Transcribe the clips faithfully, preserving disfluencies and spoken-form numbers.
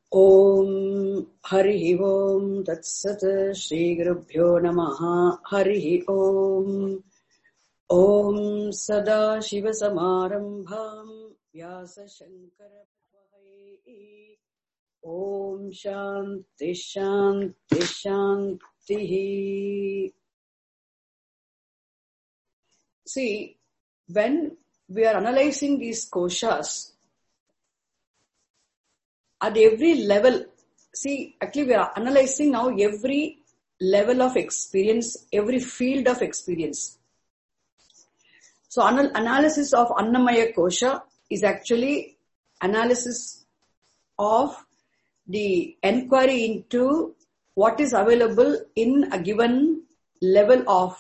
Om Harihi Om Tatsat Shri Gurubhyo Namaha Harihi Om Om Sada Shiva Samarambham Vyasa Shankara Bhavai Om Shanti Shanti Shanti. See, when we are analyzing these koshas, at every level, see, actually we are analyzing now every level of experience, every field of experience. So anal- analysis of Annamaya Kosha is actually analysis of the enquiry into what is available in a given level of,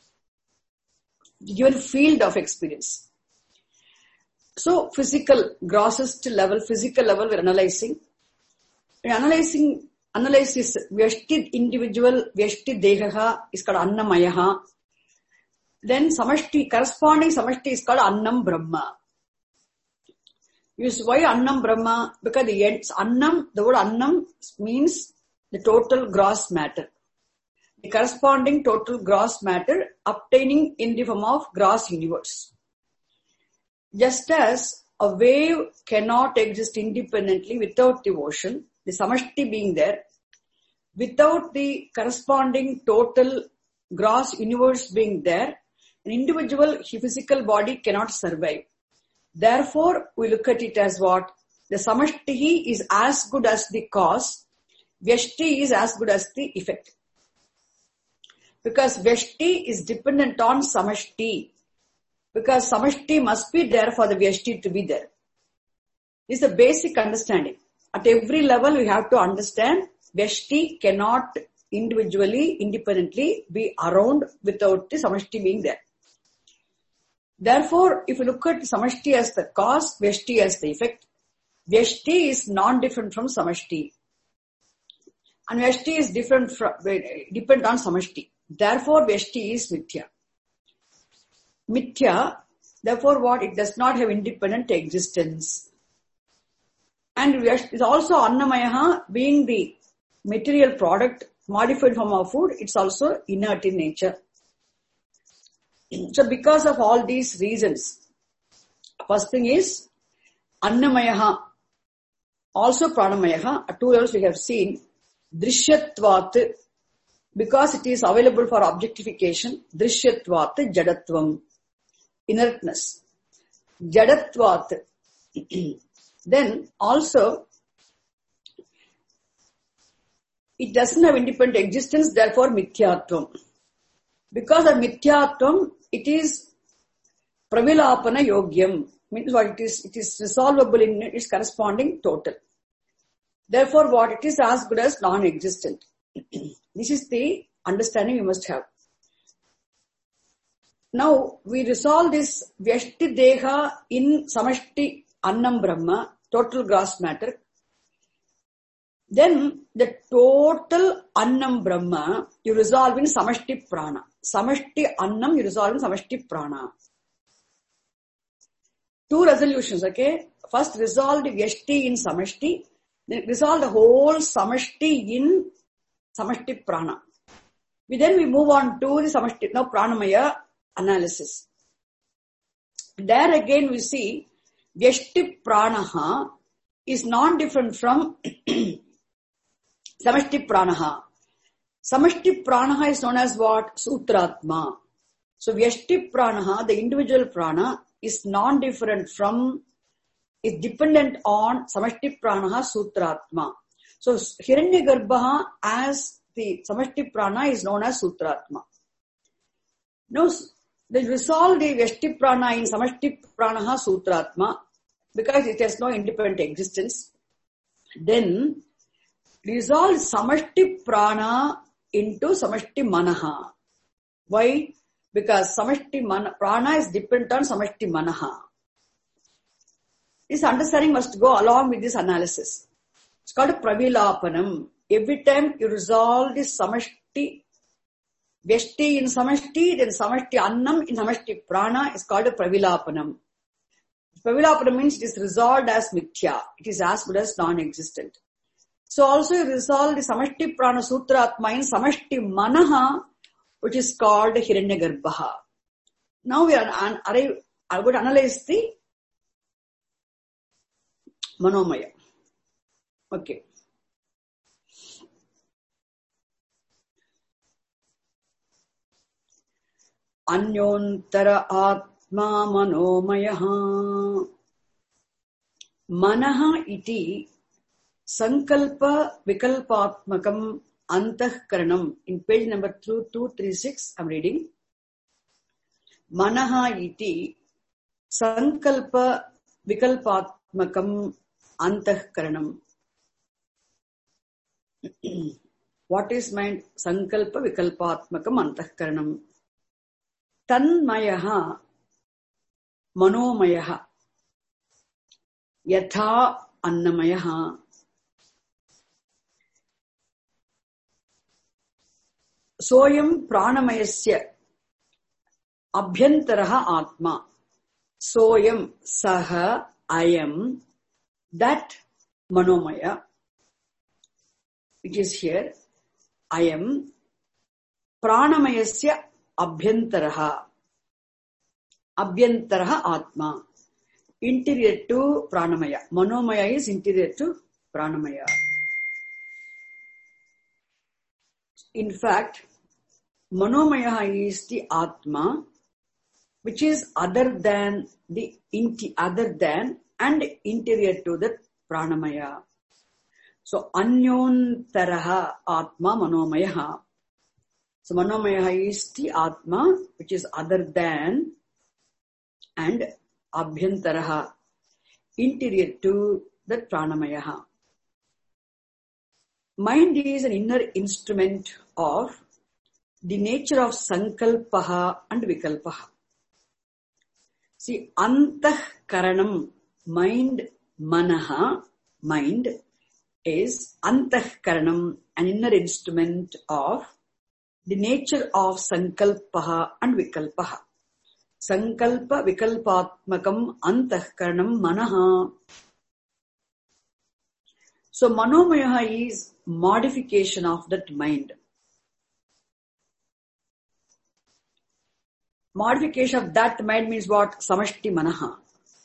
given field of experience. So physical, grossest level, physical level we're analyzing. We're analyzing, analysis, Vyashti individual, Vyashti Dehaha is called Annamayaha. Then Samashti, corresponding Samashti is called Annam Brahma. Use why Annam Brahma? Because the ends, Annam, the word Annam means the total gross matter. The corresponding total gross matter obtaining in the form of gross universe. Just as a wave cannot exist independently without the ocean, the Samashti being there, without the corresponding total gross universe being there, an individual physical body cannot survive. Therefore, we look at it as what? The Samashti is as good as the cause, Vyashti is as good as the effect. Because Vyashti is dependent on Samashti. Because Samashti must be there for the Vyashti to be there. This is the basic understanding. At every level we have to understand Vyashti cannot individually, independently be around without the Samashti being there. Therefore, if you look at Samashti as the cause, Vyashti as the effect, Vyashti is non-different from Samashti. And Vyashti is different from, dependent on Samashti. Therefore, Vyashti is Mithya. Mithya, therefore what? It does not have independent existence. And it is also Annamayaha, being the material product, modified form of food, it's also inert in nature. So because of all these reasons, first thing is Annamayaha, also Pranamayaha, at two levels we have seen, Drishyatvat, because it is available for objectification, Drishyatvat Jadatvam. Inertness. Jadatvat. Then also, it doesn't have independent existence, therefore Mithyatvam. Because of Mithyatvam, it is Pravilapana Yogyam. Means what it is, it is resolvable in its corresponding total. Therefore what? It is as good as non-existent. This is the understanding we must have. Now, we resolve this Vyashti Deha in Samashti Annam Brahma, total gross matter. Then, the total Annam Brahma, you resolve in Samashti Prana. Samashti Annam, you resolve in Samashti Prana. Two resolutions, okay? First, resolve the Vyashti in Samashti. Then, resolve the whole Samashti in Samashti Prana. We then we move on to the Samashti, now Pranamaya analysis. There again we see Vyashti Pranaha is non-different from Samashti Pranaha. Samashti Pranaha is known as what? Sutratma. So Vyashti Pranaha, the individual prana, is non-different from, is dependent on Samashti Pranaha Sutratma. So Hiranyagarbha as the Samashti Prana is known as Sutratma. Now, they resolve the Vyashti Prana in Samashti Pranaha Sutratma because it has no independent existence. Then resolve Samashti Prana into Samashti Manaha. Why? Because Samashti Mana, Prana is dependent on Samashti Manaha. This understanding must go along with this analysis. It's called Pravilapanam. Every time you resolve this Samashti Vyashti in Samashti, then Samashti Annam in Samashti Prana is called a Pravilapanam. Pravilapanam means it is resolved as Mithya. It is as good as non-existent. So also you resolve the Samashti Prana Sutratma in Samashti Manaha, which is called Hiranyagarbha. Now we are, an, are, are going to analyze the Manomaya. Okay. Anyontara Atma Manomayaha Manaha iti Sankalpa Vikalpatmakam Antahkaranam. In page number two thirty-six, I'm reading. Manaha iti Sankalpa Vikalpatmakam Antahkaranam. What is meant? Sankalpa Vikalpatmakam Antahkaranam. Tanmayaha Manomayaha Yatha Annamayaha Soyam Pranamayasya Abhyantaraha Atma. Soyam Saha Ayam, that Manomaya, which is here, Ayam Pranamayasya Abhyantaraha. Abhyantaraha Atma. Interior to Pranamaya. Manomaya is interior to Pranamaya. In fact, Manomaya is the Atma, which is other than the inti, other than and interior to the Pranamaya. So Anyontaraha Atma Manomaya. So Manomaya is the Atma, which is other than and Abhyantaraha, interior to the Pranamaya. Mind is an inner instrument of the nature of Sankalpaha and Vikalpaha. See, Antah Karanam, mind, Manaha, mind, is Antah Karanam, an inner instrument of the nature of Sankalpaha and Vikalpaha. Sankalpa Vikalpatmakam Antahkaranam Manaha. So Manomaya is modification of that mind. Modification of that mind means what? Samashti Manaha.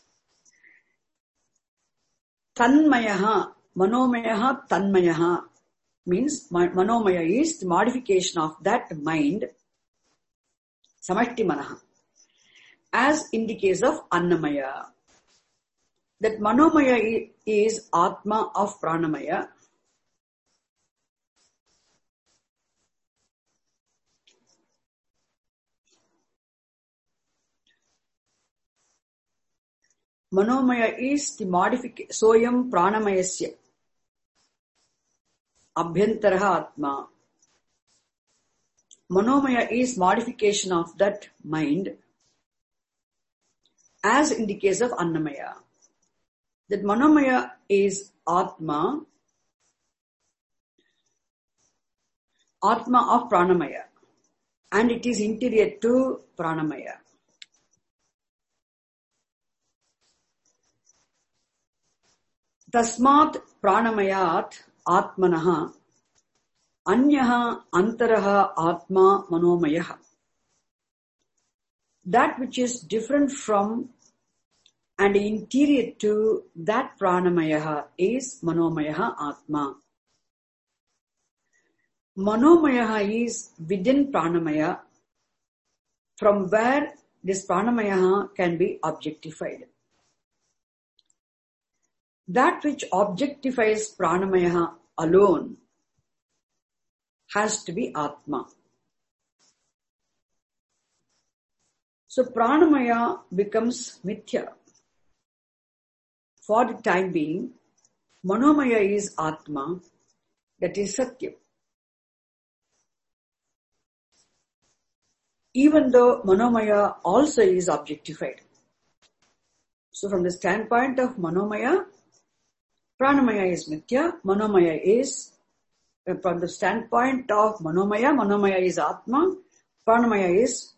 Tanmayaha, Manomayaha, Tanmayaha means Manomaya is the modification of that mind, Samashti Manaha. As in the case of Annamaya, that Manomaya is Atma of Pranamaya. Manomaya is the modification, Soyam Pranamayasya Abhyantaraha Atma. Manomaya is modification of that mind, as in the case of Annamaya. That Manomaya is Atma, Atma of Pranamaya, and it is interior to Pranamaya. Tasmat Pranamayat Atmanaha Anyaha Antaraha Atma Manomayaha. That which is different from and interior to that Pranamayaha is Manomayaha Atma. Manomayaha is within Pranamaya, from where this Pranamayaha can be objectified. That which objectifies Pranamaya alone has to be Atma. So Pranamaya becomes Mithya. For the time being, Manomaya is Atma, that is Satyam. Even though Manomaya also is objectified. So from the standpoint of Manomaya, Pranamaya is Mithya, Manomaya is, uh, from the standpoint of Manomaya, Manomaya is Atma, Pranamaya is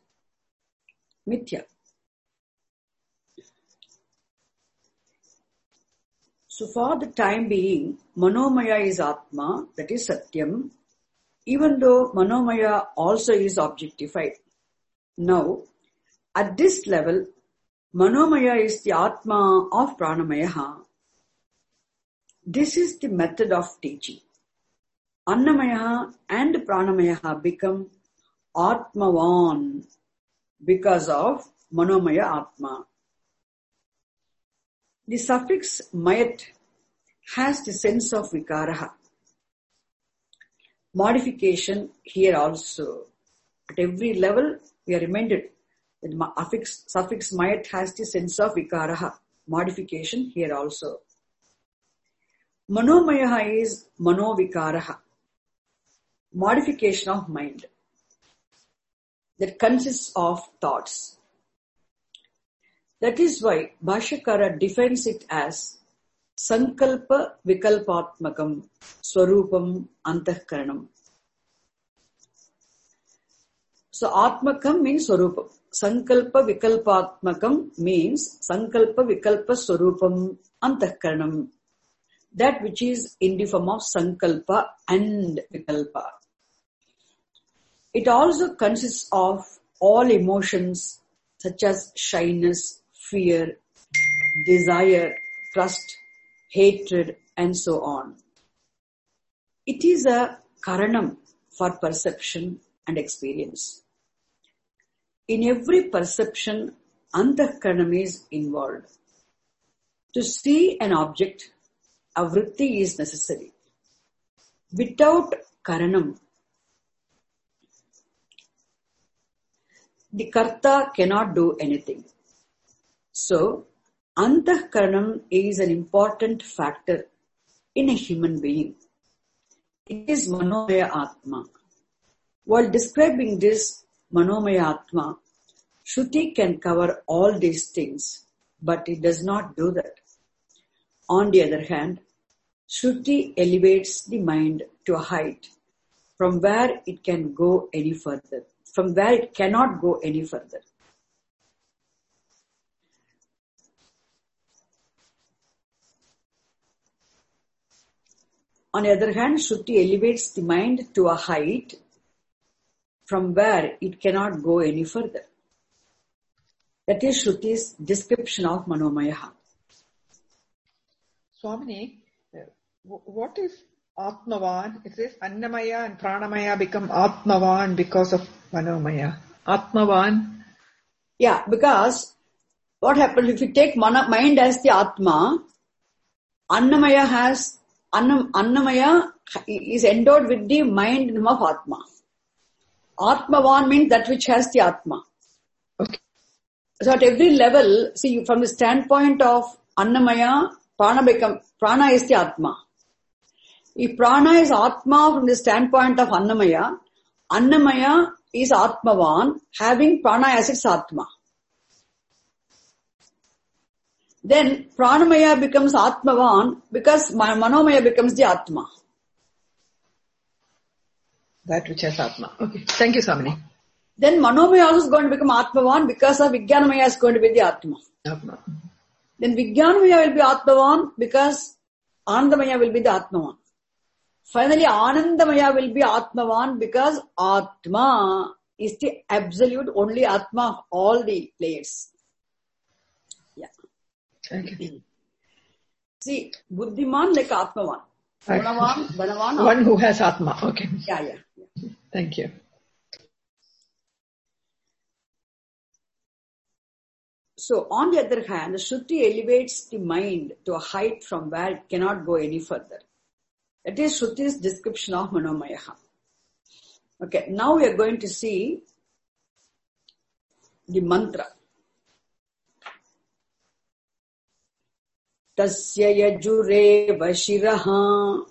Mithya. So for the time being, Manomaya is Atma, that is Satyam, even though Manomaya also is objectified. Now, at this level, Manomaya is the Atma of Pranamaya. This is the method of teaching. Annamaya and Pranamaya become Atmavan because of Manomaya Atma. The suffix mayat has the sense of vikaraha. Modification here also. At every level, we are reminded that the affix, suffix mayat has the sense of vikaraha. Modification here also. Manomaya is manovikaraha. Modification of mind that consists of thoughts. That is why Bhashyakara defines it as Sankalpa Vikalpatmakam Swarupam Antahkaranam. So Atmakam means Swarupam. Sankalpa Vikalpatmakam means Sankalpa Vikalpa Swarupam Antahkaranam. That which is in the form of Sankalpa and Vikalpa. It also consists of all emotions such as shyness, fear, desire, trust, hatred, and so on. It is a karanam for perception and experience. In every perception, antahkaranam is involved. To see an object, a vritti is necessary. Without karanam, the karta cannot do anything. So, antahkaranam is an important factor in a human being. It is Manomaya Atma. While describing this Manomaya Atma, Shruti can cover all these things, but it does not do that. On the other hand, Shruti elevates the mind to a height from where it can go any further, from where it cannot go any further. On the other hand, Shruti elevates the mind to a height from where it cannot go any further. That is Shruti's description of Manomaya. Swamini, what is Atmavan? It says Annamaya and Pranamaya become Atmavan because of Manomaya. Atmavan? Yeah, because what happens if you take mind as the Atma, Annamaya has Annam, Annamaya is endowed with the mind of Atma. Atmavan means that which has the Atma. Okay. So at every level, see from the standpoint of Annamaya, Prana become, Prana is the Atma. If Prana is Atma from the standpoint of Annamaya, Annamaya is Atmavan having Prana as its Atma. Then Pranamaya becomes Atmavan because Manomaya becomes the Atma. That which has Atma. Okay. Thank you, Swamini. Then Manomaya also is going to become Atmavan because of Vijnanamaya is going to be the Atma. Atma. Then Vijnanamaya will be Atmavan because Anandamaya will be the Atmavan. Finally, Anandamaya will be Atmavan because Atma is the absolute only Atma of all the layers. Yeah. Okay. See, Buddhiman like Atmavan. Gunavan, Dhanavan. One who has Atma. Okay. Yeah, yeah, yeah. Thank you. So, on the other hand, the Shruti elevates the mind to a height from where it cannot go any further. That is Shruti's description of Manomaya. Okay, now we are going to see the mantra. Tasya yajure vashiraha.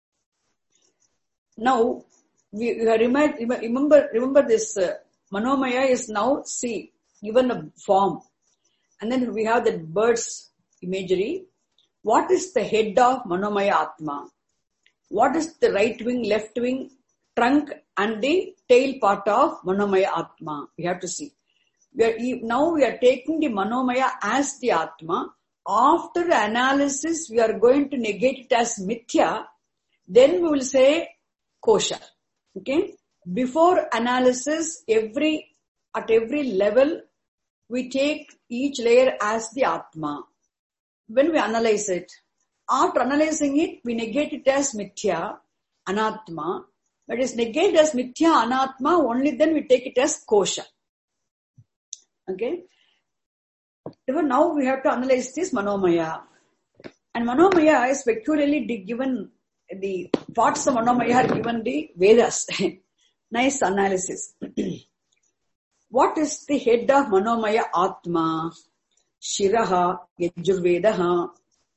Now, we, we remind, remember, remember this uh, Manomaya is now C, given a form. And then we have that bird's imagery. What is the head of Manomaya Atma? What is the right wing, left wing, trunk and the tail part of Manomaya Atma? We have to see. We are, now we are taking the Manomaya as the Atma. after analysis we are going to negate it as mithya, then we will say kosha. Okay? Before analysis, every, at every level, we take each layer as the Atma. When we analyze it, after analyzing it, we negate it as mithya, anatma. But it's negated as mithya, anatma, only then we take it as kosha. Okay? Even now we have to analyze this manomaya. And manomaya is peculiarly given, the parts of manomaya are given the Vedas. Nice analysis. What is the head of manomaya atma? Shiraha yajurvedaha.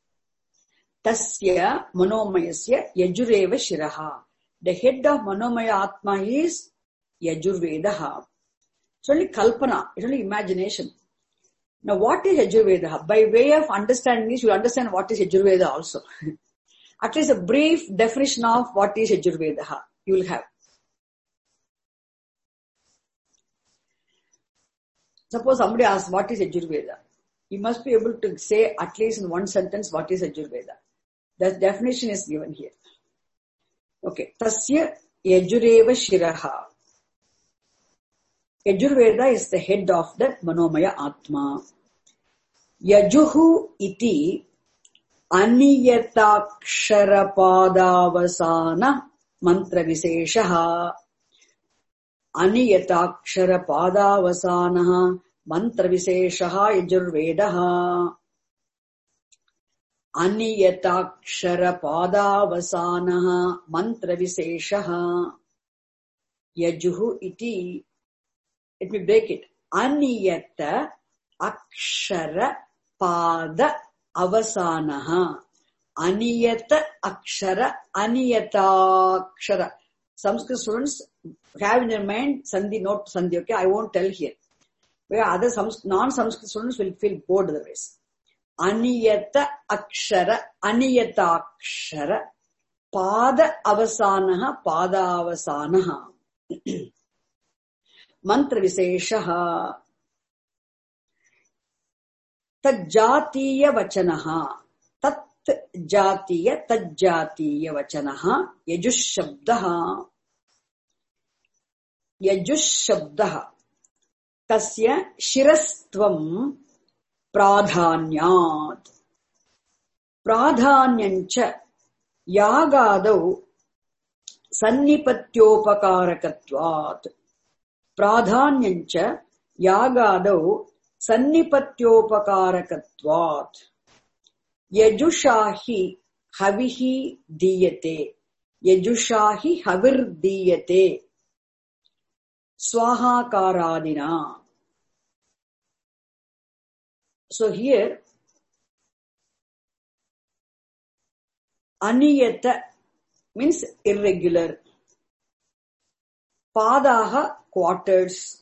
Tasya manomayasya yajureva shiraha. The head of manomaya atma is yajurvedaha. It's only kalpana, it's only imagination. Now what is yajurvedaha? By way of understanding this, you will understand what is yajurveda also. At least a brief definition of what is yajurvedaha you will have. Suppose somebody asks, what is Yajurveda? You must be able to say at least in one sentence what is Yajurveda. The definition is given here. Okay. Tasya Yajureva Shiraha. Yajurveda is the head of the Manomaya Atma. Yajuhu iti Aniyataksharapadavasana mantra viseshaha. Aniyatakshara padavasanaha mantra viseshaha yajurvedaha. Aniyatakshara padavasanaha mantra viseshaha yajuhu iti. Let me break it. Aniyata akshara pada avasanaha. Aniyata akshara aniyatakshara. Sanskrit students have in their mind sandhi, not sandhi, okay? I won't tell here. Where other non-Sanskrit students will feel bored otherwise. Aniyata akshara, aniyata akshara, pada avasanaha, pada avasanaha. Mantra viseshaha. Tajjatiya vachanaha. Tat jatiya, tajjatiya vachanaha. Yajush shabdaha. Yajush shabdaha. Tasya shirastvam pradhanyat. Pradhanyancha yagadau sannipatyopakarakattvat. Pradhanyancha yagadau sannipatyopakarakattvat. Yajushahi havihi diyate. Yajushahi havir diyate. Swaha karadina. So here, aniyata means irregular. Padaha quarters.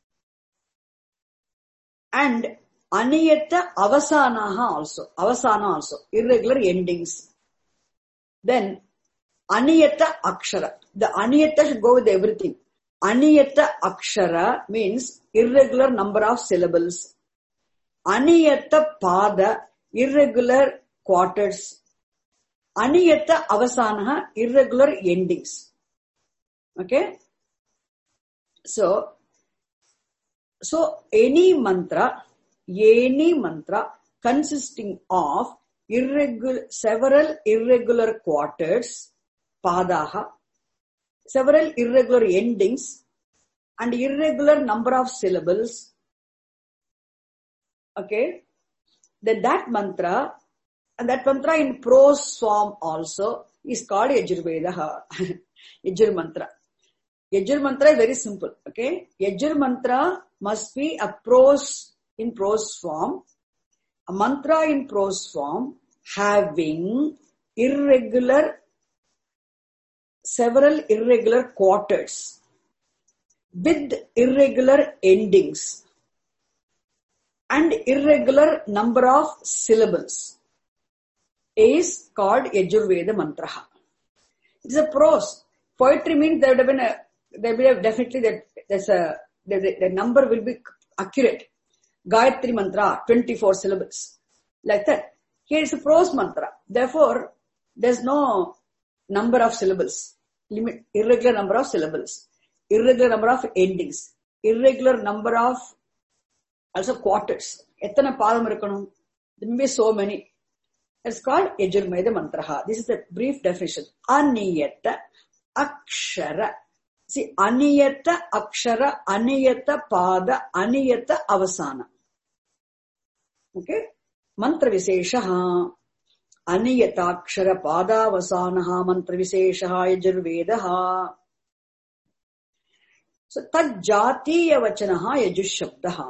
And aniyata avasanaha also. Avasana also. Irregular endings. Then aniyata akshara. The aniyata should go with everything. Aniyata akshara means irregular number of syllables. Aniyata pada, irregular quarters. Aniyata avasanaha, irregular endings. Okay? So, so any mantra, any mantra consisting of irregular, several irregular quarters, padaha, several irregular endings, and irregular number of syllables. Okay? Then that mantra, and that mantra in prose form also is called Yajurvedaha. Yajur mantra. Yajur mantra is very simple. Okay? Yajur mantra must be a prose in prose form, a mantra in prose form having irregular, several irregular quarters with irregular endings and irregular number of syllables is called Yajurveda mantraha. It is a prose. Poetry means there would have been a, there will have definitely that there's a, the, the, the number will be accurate. Gayatri mantra, twenty-four syllables. Like that. Here is a prose mantra. Therefore, there's no number of syllables. Limit, irregular number of syllables. Irregular number of endings. Irregular number of also quarters. Ethana padam irukkanum. There may be so many. It's called Yajurveda Mantraha. This is the brief definition. Aniyata Akshara. See, Aniyata Akshara, Aniyata Pada, Aniyata Avasana. Okay? Mantra Viseshaha. Aniyata Akshara Pada Avasanaha Mantra Viseshaha Yajurvedaha. So, Tad Jatiya Vachanaha Yajushabdaha.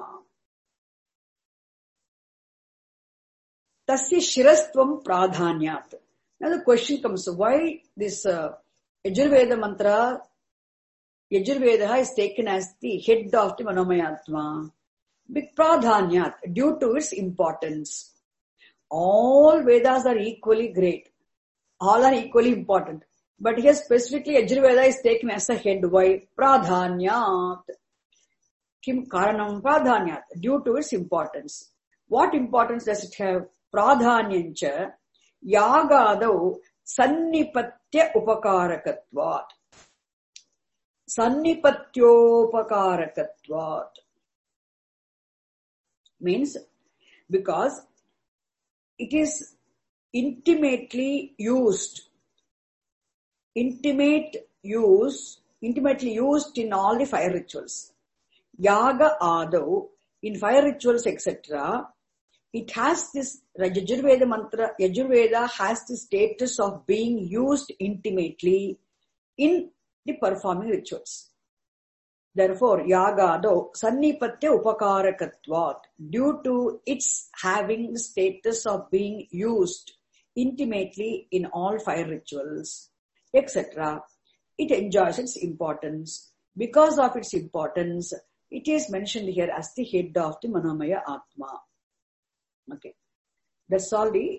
Tasya Shirastvam Pradhanyat. Now the question comes, why this uh, Yajurveda mantra, Yajurveda is taken as the head of the Manomayatma? Big Pradhanyat, due to its importance. All Vedas are equally great. All are equally important. But here specifically Yajurveda is taken as a head. Why? Pradhanyat. Kim Karanam Pradhanyat, due to its importance. What importance does it have? Pradhanyancha yagadau sannipatya upakarakatvat. Sannipatyoupakarakatvat. Means because it is intimately used, intimate use, intimately used in all the fire rituals. Yaga adau, in fire rituals, et cetera, it has this, Yajurveda mantra, Yajurveda has the status of being used intimately in the performing rituals. Therefore, Yagado Sannipatya Upakarakatvat, due to its having the status of being used intimately in all fire rituals, et cetera, it enjoys its importance. Because of its importance, it is mentioned here as the head of the Manomaya Atma. Okay, that's all the,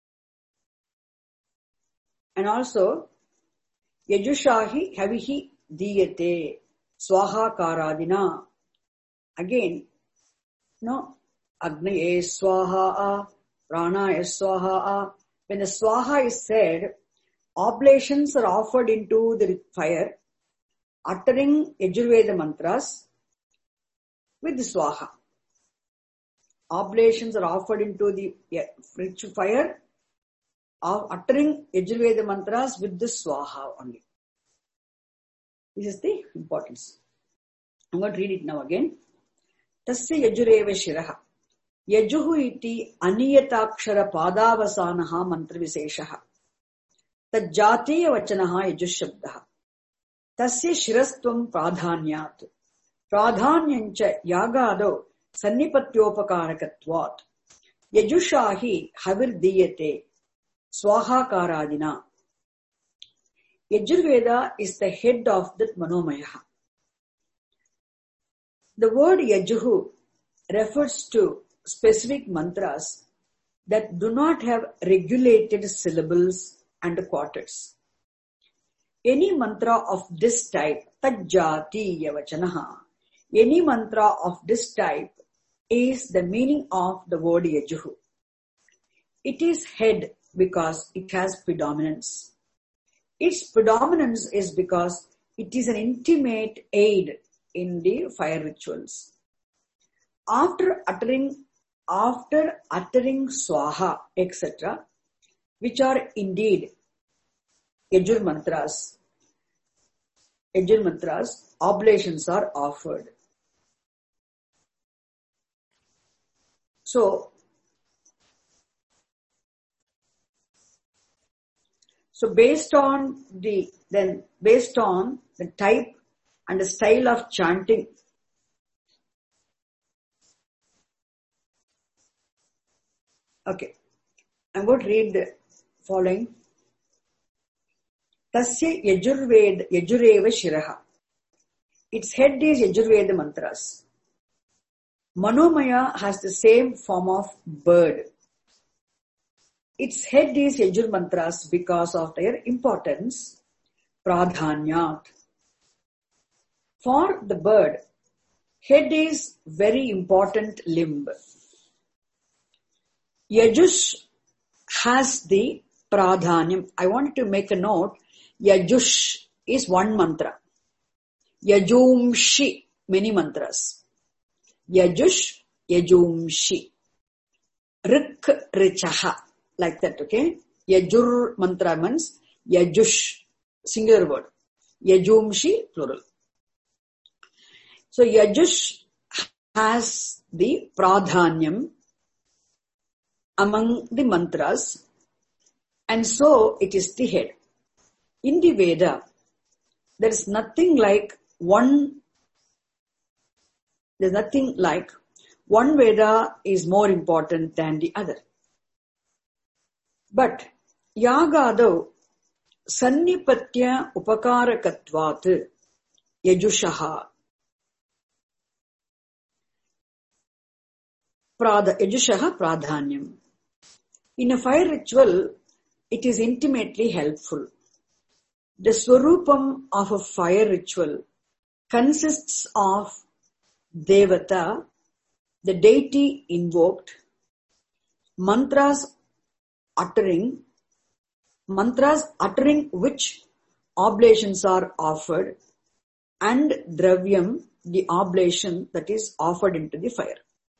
and also, Yajushahi Havihi Diyate Swaha Karadina. Again, no, Agnaye Swaha, Pranaye Swaha. When the Swaha is said, oblations are offered into the fire, uttering Yajurveda mantras with the Swaha. Oblations are offered into the fire, uttering Yajurveda mantras with the Swaha only. This is the importance. I'm going to read it now again. Tasya Yajureva Shiraha. Yajuhu iti aniyatakshara padavasanaha mantra viseshaha. Tajjatiya vachanaha yajushabdaha. Tasya shirastvam pradhanyat. Pradhanyancha yagado sannipatyoupakarakatvat. Yajushahi havir diyate swaha karadina. Yajurveda is the head of that Manomaya. The word Yajuhu refers to specific mantras that do not have regulated syllables and quarters. Any mantra of this type, Tajjati Yavachanaha, any mantra of this type is the meaning of the word Yajuhu. It is head because it has predominance. Its predominance is because it is an intimate aid in the fire rituals. After uttering, after uttering Swaha, et cetera, which are indeed Yajur mantras, Yajur mantras, oblations are offered. So, So based on the, then based on the type and the style of chanting, okay, I'm going to read the following. Tasya Yajurveda, Yajureva Shiraha. Its head is Yajurveda mantras. Manomaya has the same form of bird. Its head is Yajur mantras because of their importance, pradhanyat. For the bird, head is very important limb. Yajush has the pradhanyam. I wanted to make a note. Yajush is one mantra. Yajumshi, many mantras. Yajush, Yajumshi. Rik, Richaha. Like that, okay? Yajur mantra means Yajush, singular word. Yajumshi, plural. So Yajush has the pradhanyam among the mantras, and so it is the head. In the Veda, there is nothing like one, there's nothing like one Veda is more important than the other. But Yagadav Sannipatya Upakarakatvat Yajushaha Prada, Yajushaha Pradhanyam. In a fire ritual, it is intimately helpful. The Swarupam of a fire ritual consists of Devata, the deity invoked, mantras uttering, mantras uttering which oblations are offered, and dravyam, the oblation that is offered into the fire.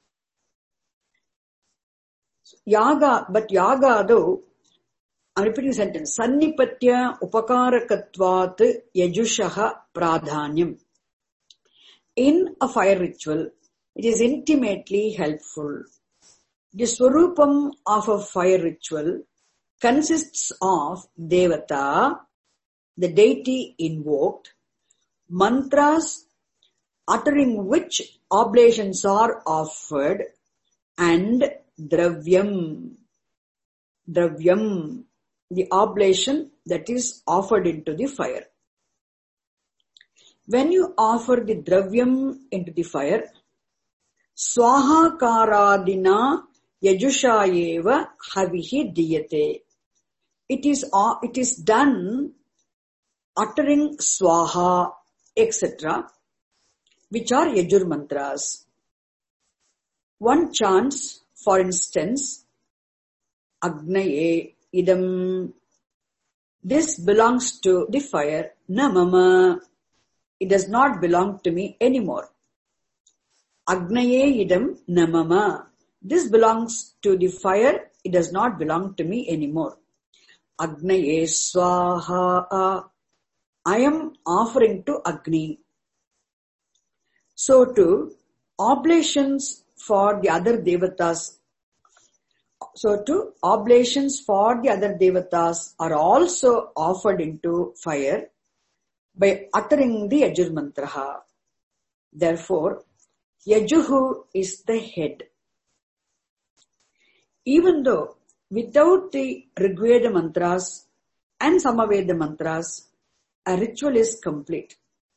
Yaga, but Yaga though, I'm repeating the sentence, Sannipatya Upakarakatvat Yajushaha Pradhanyam. In a fire ritual, it is intimately helpful. The Swarupam of a fire ritual consists of Devata, the deity invoked, mantras uttering which oblations are offered, and dravyam, dravyam, the oblation that is offered into the fire. When you offer the dravyam into the fire, swaha karadina yajushayeva havihi diyate. It is, it is done uttering swaha, et cetera, which are yajur mantras. One chants, for instance, Agnaye idam. This belongs to the fire. Na mama. It does not belong to me anymore. Agnaye idam na mama. This belongs to the fire. It does not belong to me anymore. Agnaye swaha. I am offering to Agni. So too, oblations for the other devatas, so too, oblations for the other devatas are also offered into fire by uttering the Yajur mantraha. Therefore, Yajuhu is the head. Even though without the Rigveda mantras and Samaveda mantras, a ritual is complete.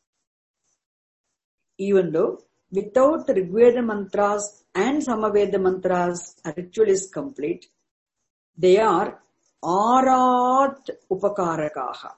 Even though without the Rigveda mantras and Samaveda mantras, a ritual is complete, they are Arad Upakarakaha.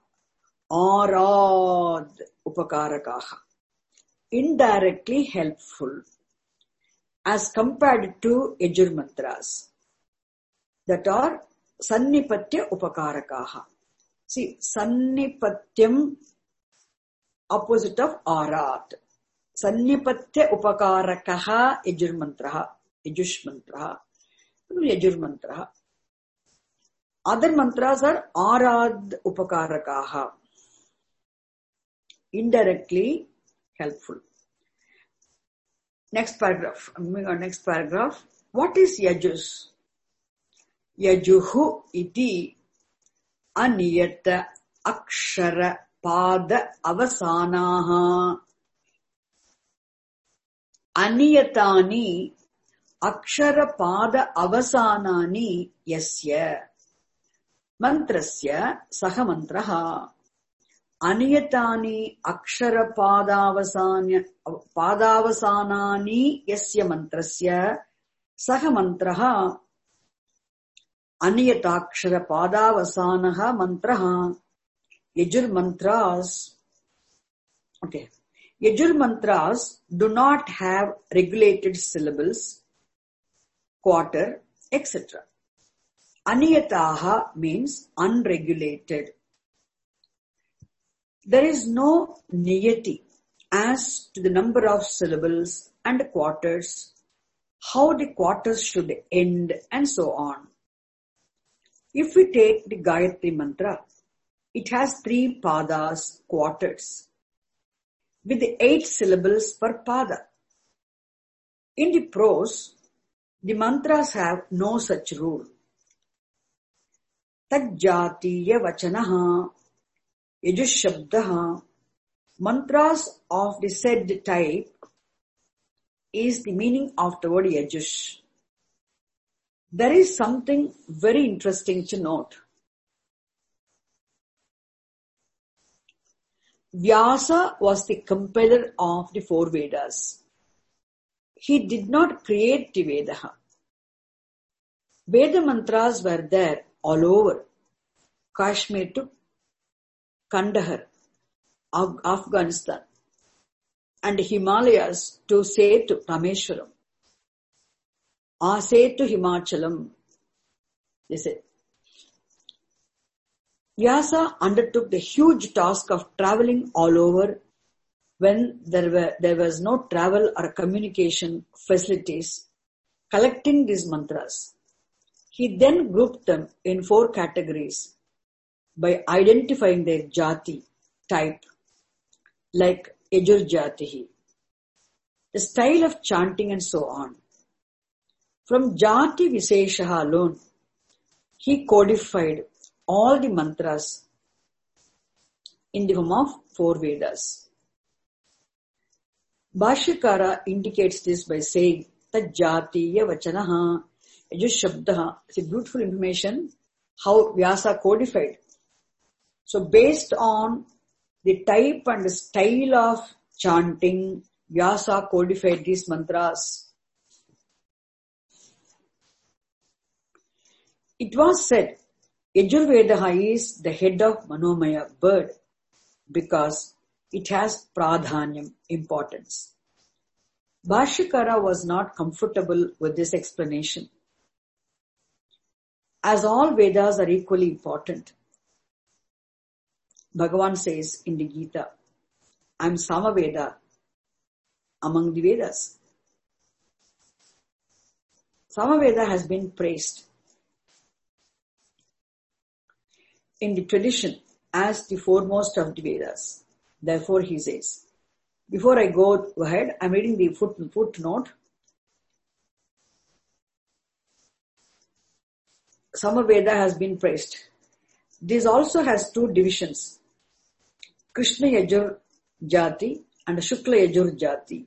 Arad Upakarakaha. Indirectly helpful as compared to Yajur mantras that are Sannipatya Upakarakaha. See, Sannipatyam, opposite of Arad. Sannipatya Upakarakaha Yajur mantraha, Yajush mantraha, Yajur mantraha. Other mantras are Arad Upakarakaha. Indirectly helpful. Next paragraph. Moving on, next paragraph. What is Yajus? Yajuhu iti aniyata akshara pada avasanaha. Aniyatani akshara pada avasanani yasya mantrasya saha mantraha. Aniyatani akshara padavasanya padavasanani yasya mantrasya saha mantraha. Aniyatakshara padavasanaha mantraha. Yajur mantras. Okay. Yajur mantras do not have regulated syllables, quarter, et cetera. Aniyataha means unregulated. There is no niyati as to the number of syllables and quarters, how the quarters should end, and so on. If we take the Gayatri Mantra, it has three padas, quarters, with eight syllables per pada. In the prose, the mantras have no such rule. Tajjatiya vachanaha, yajushabdaha. Mantras of the said type is the meaning of the word yajush. There is something very interesting to note. Vyasa was the compiler of the four Vedas. He did not create the Vedaha. Veda mantras were there all over Kashmir to Kandahar, Afghanistan, and Himalayas to say to Rameshwaram, Ase to Himachalam. They said. Vyasa undertook the huge task of traveling all over when there were there was no travel or communication facilities, collecting these mantras. He then grouped them in four categories by identifying their jati, type, like Yajur Jatihi, the style of chanting and so on. From Jati Visheshaha alone, he codified all the mantras in the form of four Vedas. Bhashyakara indicates this by saying, Tajjatiya vachanaha, yajushabdaha. It's a beautiful information how Vyasa codified. So based on the type and the style of chanting, Vyasa codified these mantras. It was said, Yajurvedaha is the head of Manomaya bird because it has pradhanyam, importance. Bhashyakara was not comfortable with this explanation. As all Vedas are equally important, Bhagavan says in the Gita, I am Samaveda among the Vedas. Samaveda has been praised in the tradition as the foremost of the Vedas. Therefore, he says, before I go ahead, I am reading the foot, footnote. Samaveda has been praised. This also has two divisions, Krishna Yajur Jati and Shukla Yajur Jati.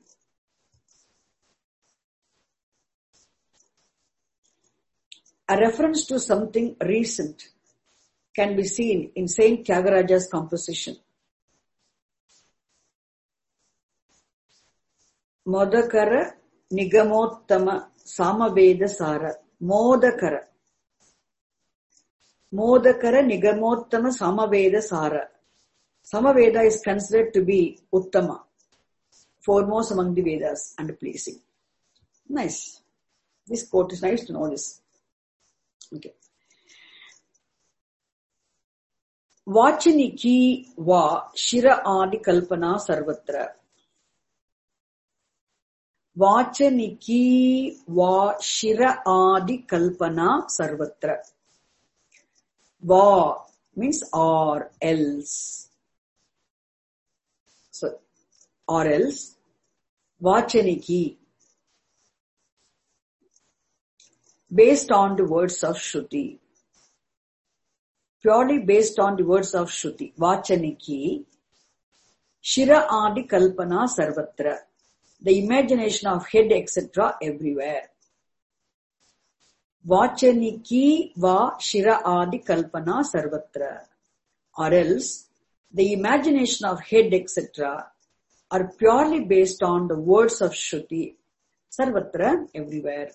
A reference to something recent can be seen in Saint Tyagaraja's composition. Modakara Nigamottama Samaveda Sara. Modakara. Modakara Nigamottama Samaveda Sara. Samaveda is considered to be Uttama, foremost among the Vedas and pleasing. Nice. This quote is nice to know this. Okay. Vachaniki va shira adi kalpana sarvatra. Vachaniki va shira adi kalpana sarvatra. Va means or else. So, or else. Vachaniki. Based on the words of Shruti. Purely based on the words of Shruti. Vachaniki. Shira adi kalpana sarvatra. The imagination of head, et cetera everywhere. Vachaniki va shira adi kalpana sarvatra. Or else, the imagination of head, et cetera are purely based on the words of Shruti, sarvatra everywhere.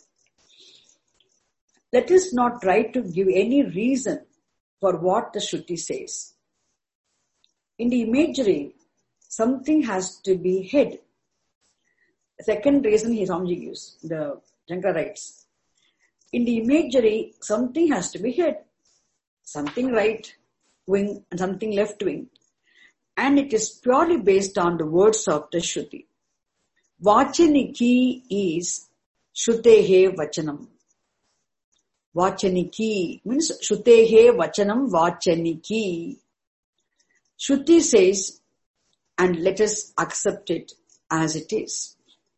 Let us not try to give any reason for what the Shruti says. In the imagery, something has to be head. The second reason he Swamiji gives, the Shankara writes, In the imagery, something has to be head. Something right wing and something left wing. And it is purely based on the words of the Shruti. Vachaniki is Shrutehe Vachanam. Vachaniki means Shrutehe Vachanam Vachaniki. Shruti says, and let us accept it as it is.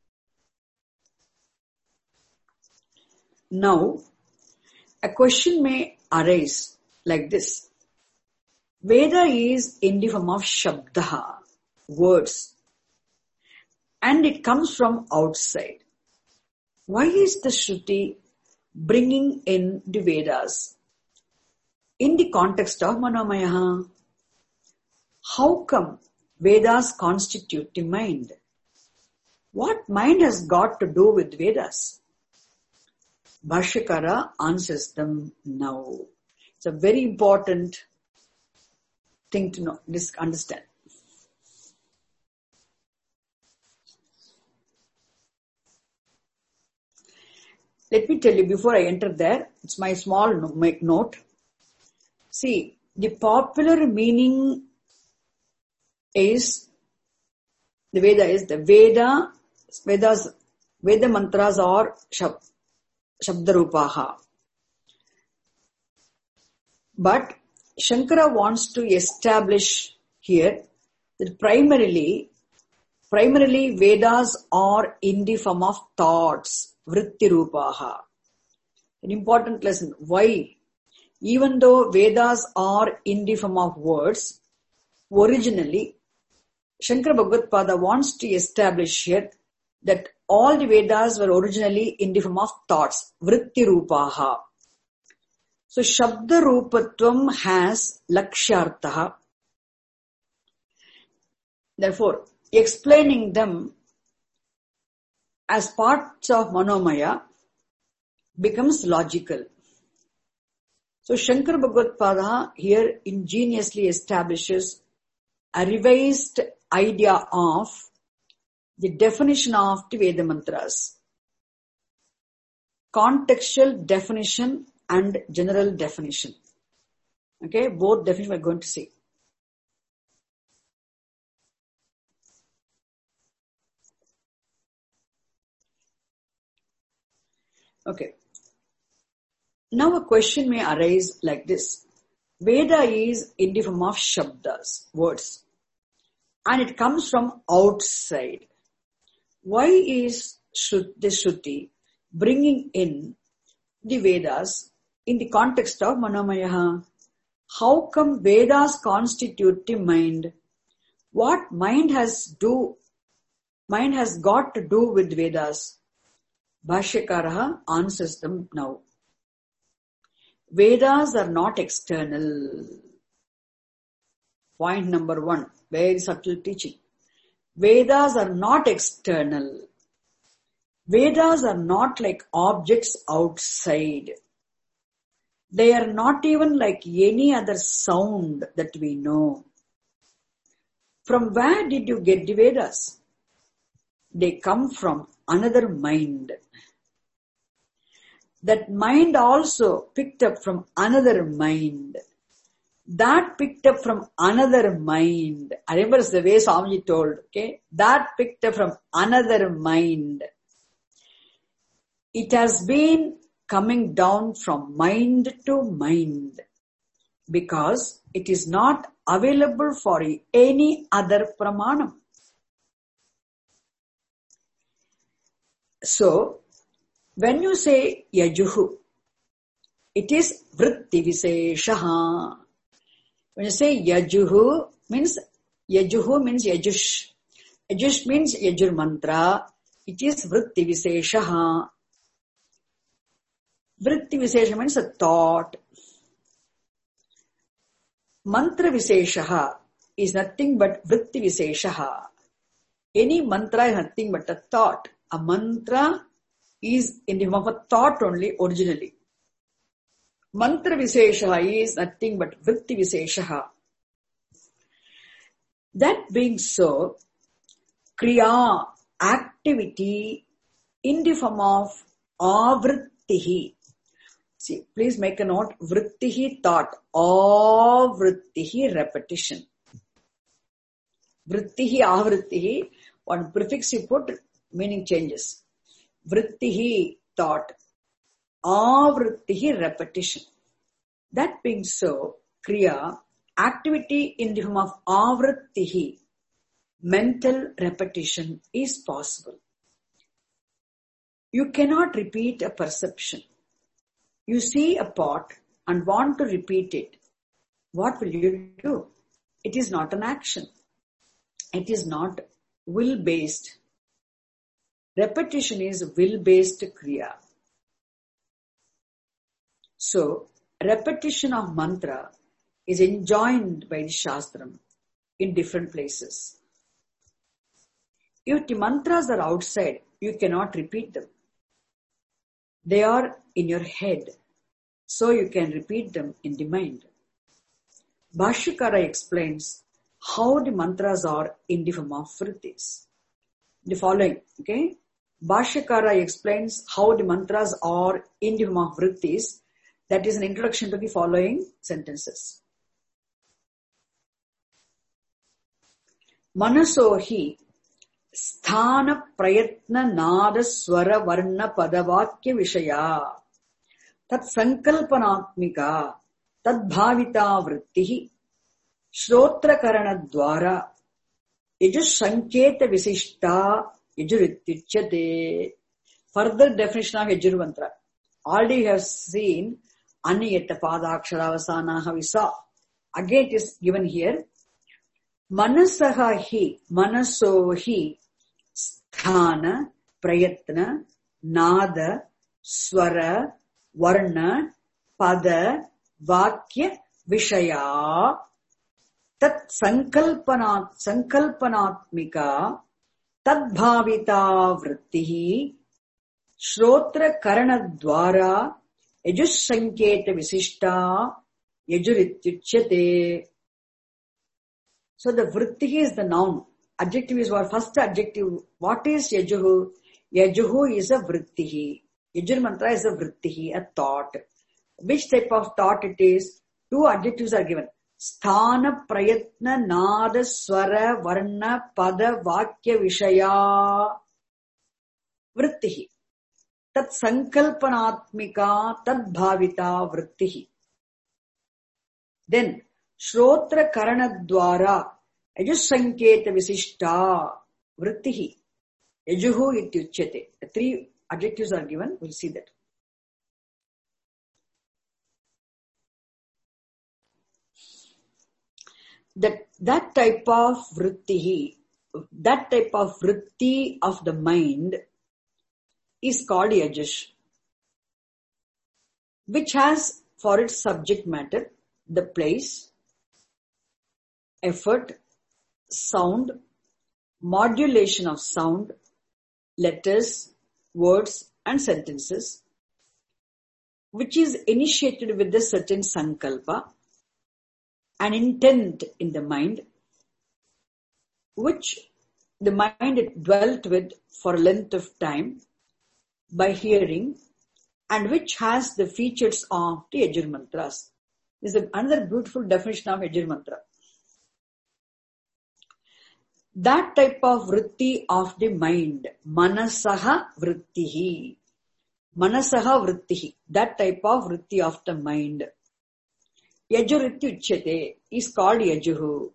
Now, a question may arise like this. Veda is in the form of Shabdaha, words, and it comes from outside. Why is the Shruti bringing in the Vedas in the context of Manomaya? How come Vedas constitute the mind? What mind has got to do with Vedas? Bhashyakara answers them now. It's a very important thing to know, understand. Let me tell you before I enter there, it's my small note. See, the popular meaning is, the Veda is the Veda, Vedas, Veda mantras are Shab, Shabdarupaha. But Shankara wants to establish here that primarily, primarily Vedas are in the form of thoughts, Vrittirupaha. An important lesson. Why? Even though Vedas are in the form of words, originally, Shankara Bhagavad-pada wants to establish here that all the Vedas were originally in the form of thoughts, Vrittirupaha. So, Shabda Rupatvam has Lakshyartaha. Therefore, explaining them as parts of Manomaya becomes logical. So, Shankara Bhagavad-pada here ingeniously establishes a revised idea of the definition of the Veda mantras. Contextual definition and general definition. Okay, both definitions we are going to see. Okay. Now a question may arise like this. Veda is in the form of Shabdas, words, and it comes from outside. Why is the Shruti bringing in the Vedas in the context of Manomaya? How come Vedas constitute the mind? What mind has do? Mind has got to do with Vedas? Bhashyakara answers them now. Vedas are not external. Point number one, very subtle teaching. Vedas are not external. Vedas are not like objects outside. They are not even like any other sound that we know. From where did you get the Vedas? They come from another mind. That mind also picked up from another mind. That picked up from another mind. I remember the way Swamiji told, okay? That picked up from another mind. It has been coming down from mind to mind because it is not available for any other pramanam. So, when you say yajuhu, it is vritti viseshaha. When you say yajuhu, means yajuhu means yajush. Yajush means yajur mantra. It is vritti viseshaha. Vritti visesha means a thought. Mantra viseshaha is nothing but vritti viseshaha. Any mantra is nothing but a thought. A mantra is in the form of a thought only originally. Mantra viseshaha is nothing but vritti viseshaha. That being so, kriya, activity in the form of avrittihi, See, please make a note. Vrittihi thought. Avrittihi repetition. Vrittihi, avrittihi. One prefix you put, meaning changes. Vrittihi thought. Avrittihi repetition. That being so, kriya, activity in the form of avrittihi, mental repetition is possible. You cannot repeat a perception. You see a pot and want to repeat it. What will you do? It is not an action. It is not will-based. Repetition is will-based kriya. So, repetition of mantra is enjoined by the Shastram in different places. If the mantras are outside, you cannot repeat them. They are in your head, so you can repeat them in the mind. Bhashyakara explains how the mantras are in the form of vrittis. The following, okay? Bhashyakara explains how the mantras are in the form of vrittis. That is an introduction to the following sentences. Manasohi sthana prayatna nada swara varna padavakya vishaya tat sankalpanatmika tad bhavita vrittihi shrotra karana dwara yajus sanketa visishta yajurityuchyate. Further definition of yajur mantra. Already you have seen aniyata padaksharavasanaha visa. Again it is given here. Manasaha hi, manasohi, sthana, prayatna, nada, swara, varna, pada, vakya, vishaya, tat sankalpanat, sankalpanatmika, tad bhavita vrittihi, shrotra karana dwara, yajus sanketa visishta, yajurityuchyate. So the vritti is the noun. Adjective is what? First adjective. What is yajuhu? Yajuhu is a vritti. Yajur mantra is a vritti, a thought. Which type of thought it is? Two adjectives are given. Sthana, prayatna, nada, swara, varna, pada, vakya, vishaya. Vritti. Tat sankalpanatmika, tad bhavita vritti. Then, Shrotra karana dwara yajus sanketa visishta vrittihi yajuhu ityuchyate. The three adjectives are given. We'll see that. That, that type of vrittihi, that type of vritti of the mind is called yajush, which has for its subject matter the place, effort, sound, modulation of sound, letters, words and sentences, which is initiated with a certain sankalpa, an intent in the mind, which the mind dwelt with for a length of time by hearing, and which has the features of the Yajur mantras. This is another beautiful definition of Yajur mantra. That type of vritti of the mind, manasaha vrittihi. Manasaha vrittihi. That type of vritti of the mind. Yajurityuchyate is called yajuhu.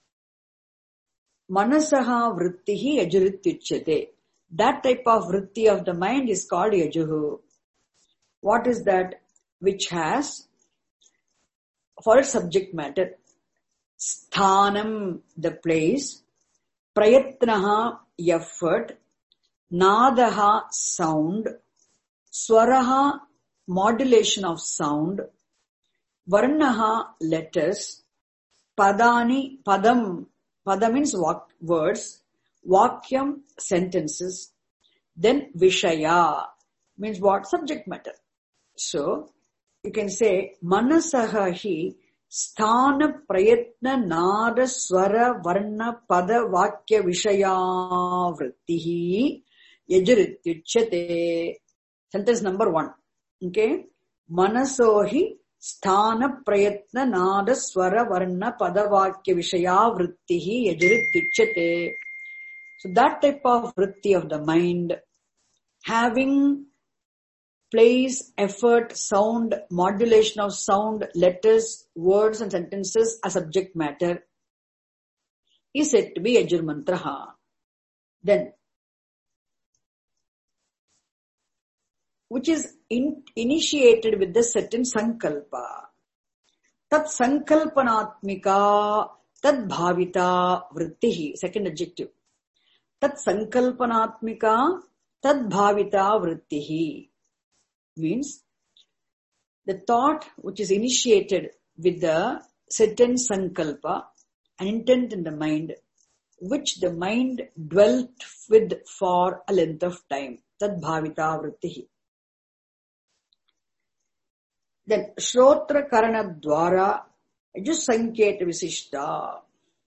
Manasaha vrittihi yajurityuchyate. That type of vritti of the mind is called yajuhu. What is that? Which has, for its subject matter, sthanam, the place, prayatnaha, effort, nadaha, sound, swaraha, modulation of sound, varnaha, letters, padani, padam, padam means walk, words, vakyam, sentences, then vishaya, means what? Subject matter. So, you can say, manasaha hi, sthana, prayatna, nada, swara, varna, pada, vakya, vishaya, vrittihi, yajurityuchyate. Sentence number one. Okay? manasohi sthana prayatna nada swara varna padavakya vishaya vrittihi yajirit tichyate. So that type of vritti of the mind, having place, effort, sound, modulation of sound, letters, words and sentences as subject matter, is said to be Yajur Mantraha. Then, which is in, initiated with the certain sankalpa. Tat sankalpanatmika, tad bhavita vrittihi. Second adjective. Tat sankalpanatmika, tad bhavita vrittihi. Means, the thought which is initiated with the certain sankalpa, an intent in the mind, which the mind dwelt with for a length of time. Tad bhavita vrittihi. Then, Shrotra Karana Dwara Yajusanketa Visishta.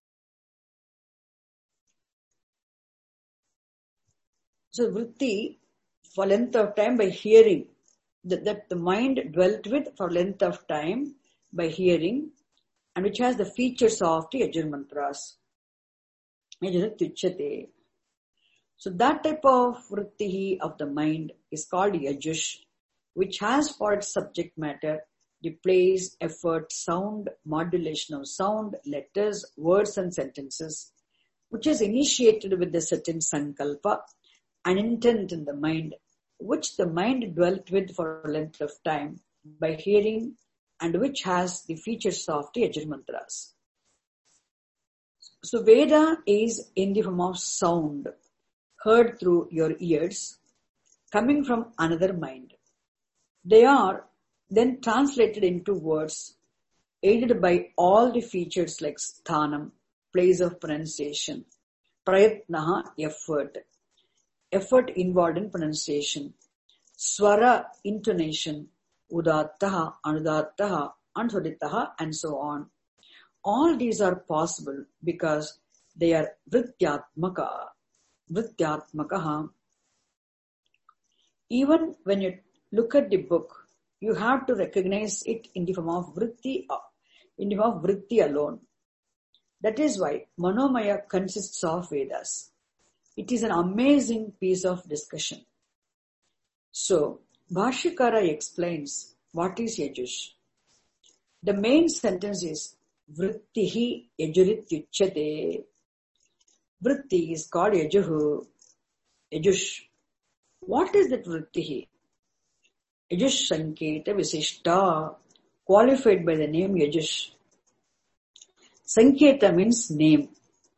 So, vritti, for length of time by hearing, that, that the mind dwelt with for length of time by hearing, and which has the features of the Yajur Mantras. Yajurat Tuchyate. So, that type of vritti of the mind is called Yajush, which has for its subject matter the place, effort, sound, modulation of sound, letters, words and sentences, which is initiated with a certain sankalpa, an intent in the mind, which the mind dwelt with for a length of time by hearing, and which has the features of the Yajur Mantras. So Veda is in the form of sound, heard through your ears, coming from another mind. They are then translated into words, aided by all the features like sthanam, place of pronunciation, prayatnaha, effort, effort involved in pronunciation, swara, intonation, udattaha, anudattaha, ansuditaha, and so on. All these are possible because they are vrityatmaka, vrityatmakaha. Even when you look at the book, you have to recognize it in the form of vritti, in the form of vritti alone. That is why Manomaya consists of Vedas. It is an amazing piece of discussion. So, Bhashyakara explains what is Yajush. The main sentence is Vrittihi Yajurit Yuchyate. Vritti is called Yajuhu, Yajush. What is that Vrittihi? Yajush Sanketa Visishta, qualified by the name Yajush. Sanketa means name.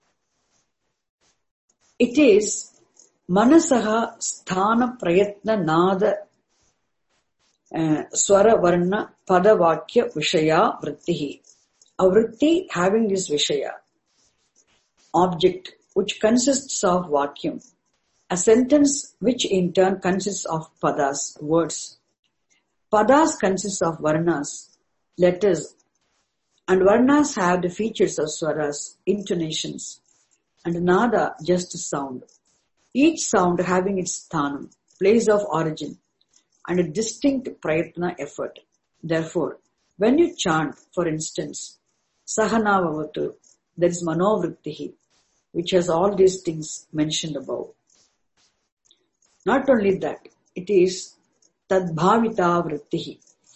It is Manasaha Sthana Prayatna Nada uh, Swara Varna Pada Vakya Vishaya Vrittihi. A vritti having this Vishaya, object which consists of vacuum, a sentence which in turn consists of padas, words. Padas consists of varnas, letters, and varnas have the features of swaras, intonations, and nada, just sound. Each sound having its sthanam, place of origin, and a distinct prayatna effort. Therefore, when you chant, for instance, Sahanavavatu, there is manovrittihi, which has all these things mentioned above. Not only that, it is tadbhavita vrittihi.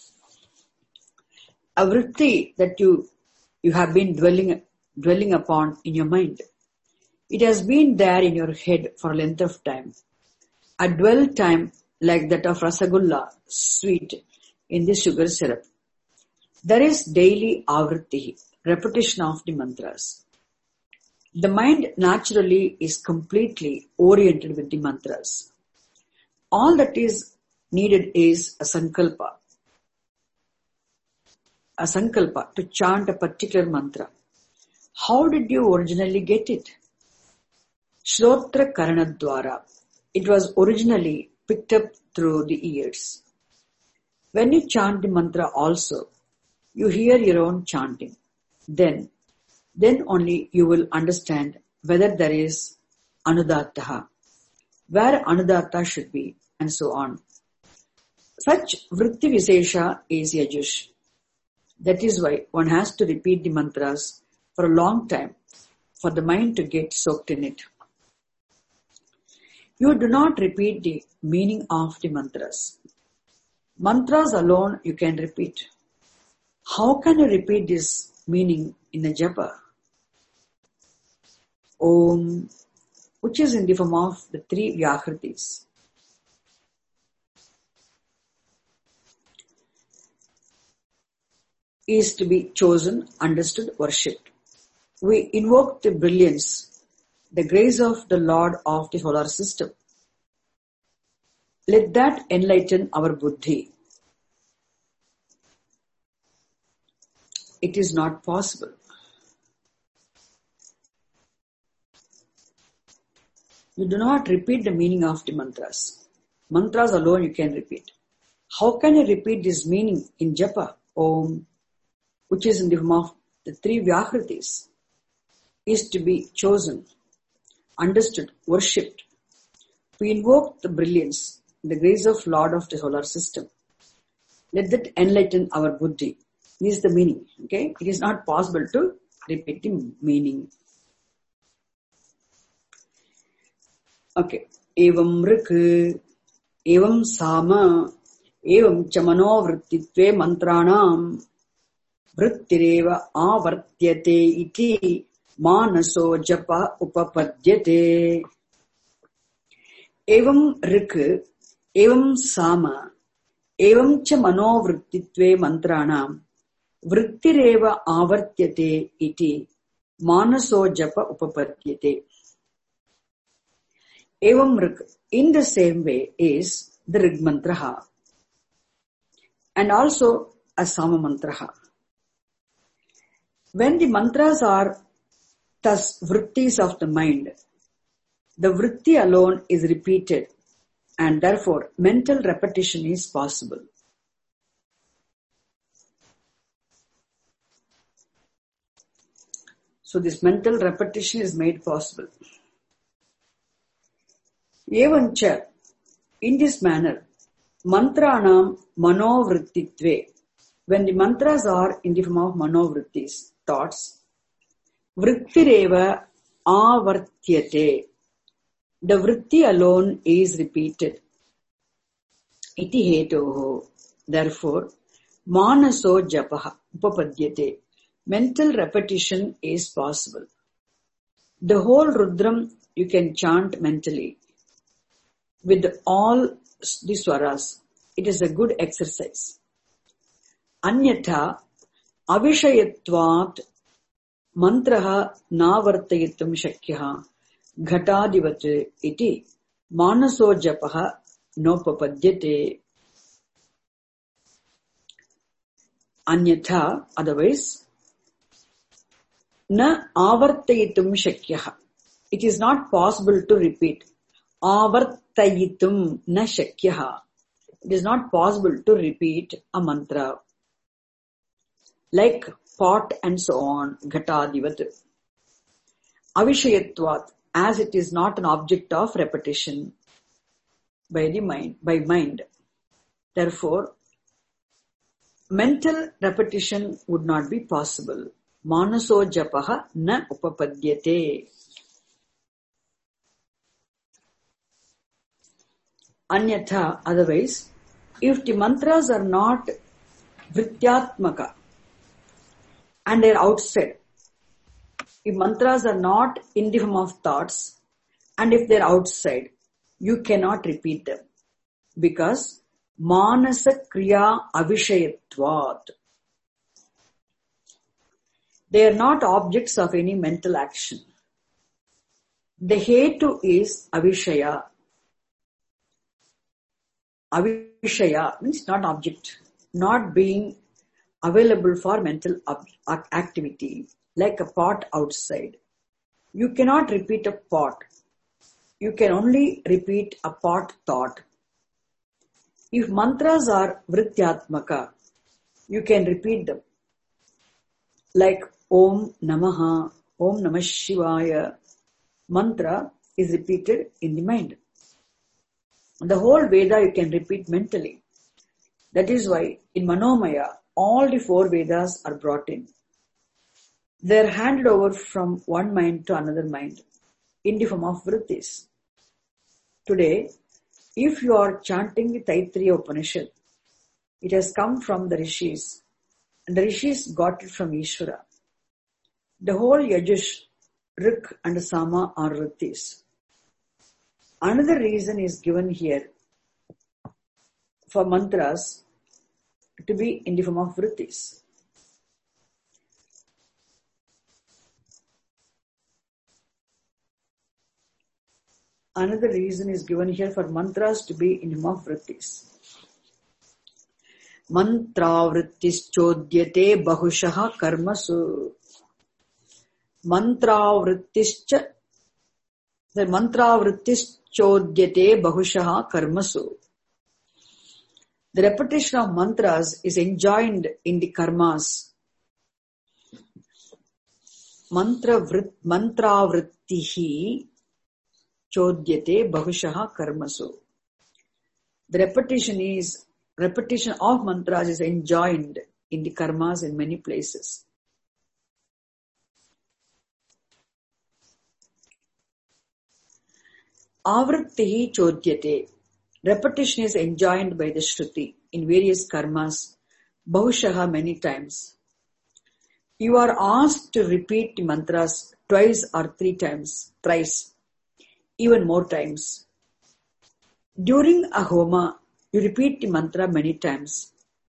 A vritti that you, you have been dwelling, dwelling upon in your mind. It has been there in your head for a length of time. A dwell time like that of rasagulla, sweet, in the sugar syrup. There is daily avrittihi, repetition of the mantras. The mind naturally is completely oriented with the mantras. All that is needed is a sankalpa. A sankalpa to chant a particular mantra. How did you originally get it? Shrotra Karana Dwara. It was originally picked up through the ears. When you chant the mantra also, you hear your own chanting. Then, then only you will understand whether there is anudattaha, where anudatta should be, and so on. Such vritti visesha is yajush. That is why one has to repeat the mantras for a long time for the mind to get soaked in it. You do not repeat the meaning of the mantras. Mantras alone you can repeat. How can you repeat this meaning in a japa? Om, which is in the form of the three vyakritis. Is to be chosen, understood, worshipped. We invoke the brilliance, the grace of the Lord of the solar system. Let that enlighten our buddhi. It is not possible. You do not repeat the meaning of the mantras. Mantras alone you can repeat. How can you repeat this meaning in japa? Om, which is in the form of the three vyakritis, is to be chosen, understood, worshipped. We invoke the brilliance, the grace of Lord of the solar system. Let that enlighten our buddhi. This is the meaning. Okay, it is not possible to repeat the meaning. Okay, evam rik, evam sama, evam chamano vrittitve mantranam vrittireva avartyate iti manaso japa upapadyate. Evam rik, evam sama, evam cha manovrittitve mantranam vrittireva avartyate iti manaso japa upapadyate. Evam rik, in the same way, is the rig mantraha and also a sama mantraha. When the mantras are thus vrittis of the mind, the vritti alone is repeated and therefore mental repetition is possible. So this mental repetition is made possible. Evancha, in this manner, mantranam manovrittitve, when the mantras are in the form of manovrittis, thoughts, vrittireva avartyate, the vritti alone is repeated. Iti hetoho, therefore, manaso japaha upapadyate, mental repetition is possible. The whole Rudram you can chant mentally with all the swaras. It is a good exercise. Anyatha avishayatvat mantraha navartayitum shakyaha ghatadivat iti manaso japaha nopapadyate. Anyatha, otherwise, na avartayitum shakyaha. It is not possible to repeat. Avartayitum na shakyaha. It is not possible to repeat a mantra like pot and so on, ghatadivat. Avishayatvat, as it is not an object of repetition by the mind, by mind. Therefore, mental repetition would not be possible. Manaso japaha na upapadyate. Anyatha, otherwise, if the mantras are not vrityatmaka and they are outside, if mantras are not in the form of thoughts and if they are outside, you cannot repeat them because manasa kriya avishayatvat. They are not objects of any mental action. The hetu is avishaya. Avishaya means not object, not being available for mental ob- activity, like a pot outside. You cannot repeat a pot. You can only repeat a pot thought. If mantras are vrityatmaka, you can repeat them. Like Om Namaha, Om Namah Shivaya. Mantra is repeated in the mind. The whole Veda you can repeat mentally. That is why in Manomaya, all the four Vedas are brought in. They are handed over from one mind to another mind in the form of vrittis. Today, if you are chanting the Taittiriya Upanishad, it has come from the Rishis, and the Rishis got it from Ishvara. The whole Yajush, Rik and Sama are vrittis. Another reason is given here for mantras to be in the form of vrittis. Another reason is given here for mantras to be in the form of vrittis. Mantra vrittis chodyate bahushaha karmasu. Mantra vrittis cha the mantra vrittis chodyate bahushaha karmasu. The repetition of mantras is enjoined in the karmas. Mantra vrit, mantra vrittihi chodyate bahushaha karmasu. The repetition is repetition of mantras is enjoined in the karmas in many places. Avrittihi chodyate. Repetition is enjoined by the Shruti in various karmas, bahushaha many times. You are asked to repeat the mantras twice or three times, thrice, even more times. During a homa, you repeat the mantra many times.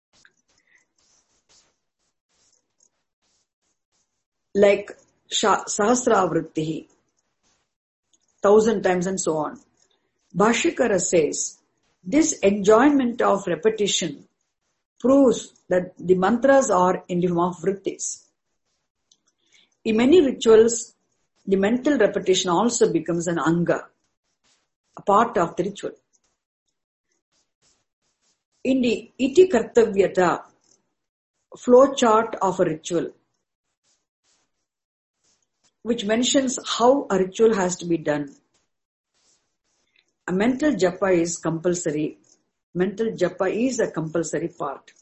Like Sahasravrittihi, thousand times and so on. Bhashyakara says, this enjoyment of repetition proves that the mantras are in the form of vrittis. In many rituals, the mental repetition also becomes an anga, a part of the ritual. In the iti kartavyata flow chart of a ritual, which mentions how a ritual has to be done, a mental japa is compulsory. Mental japa is a compulsory part.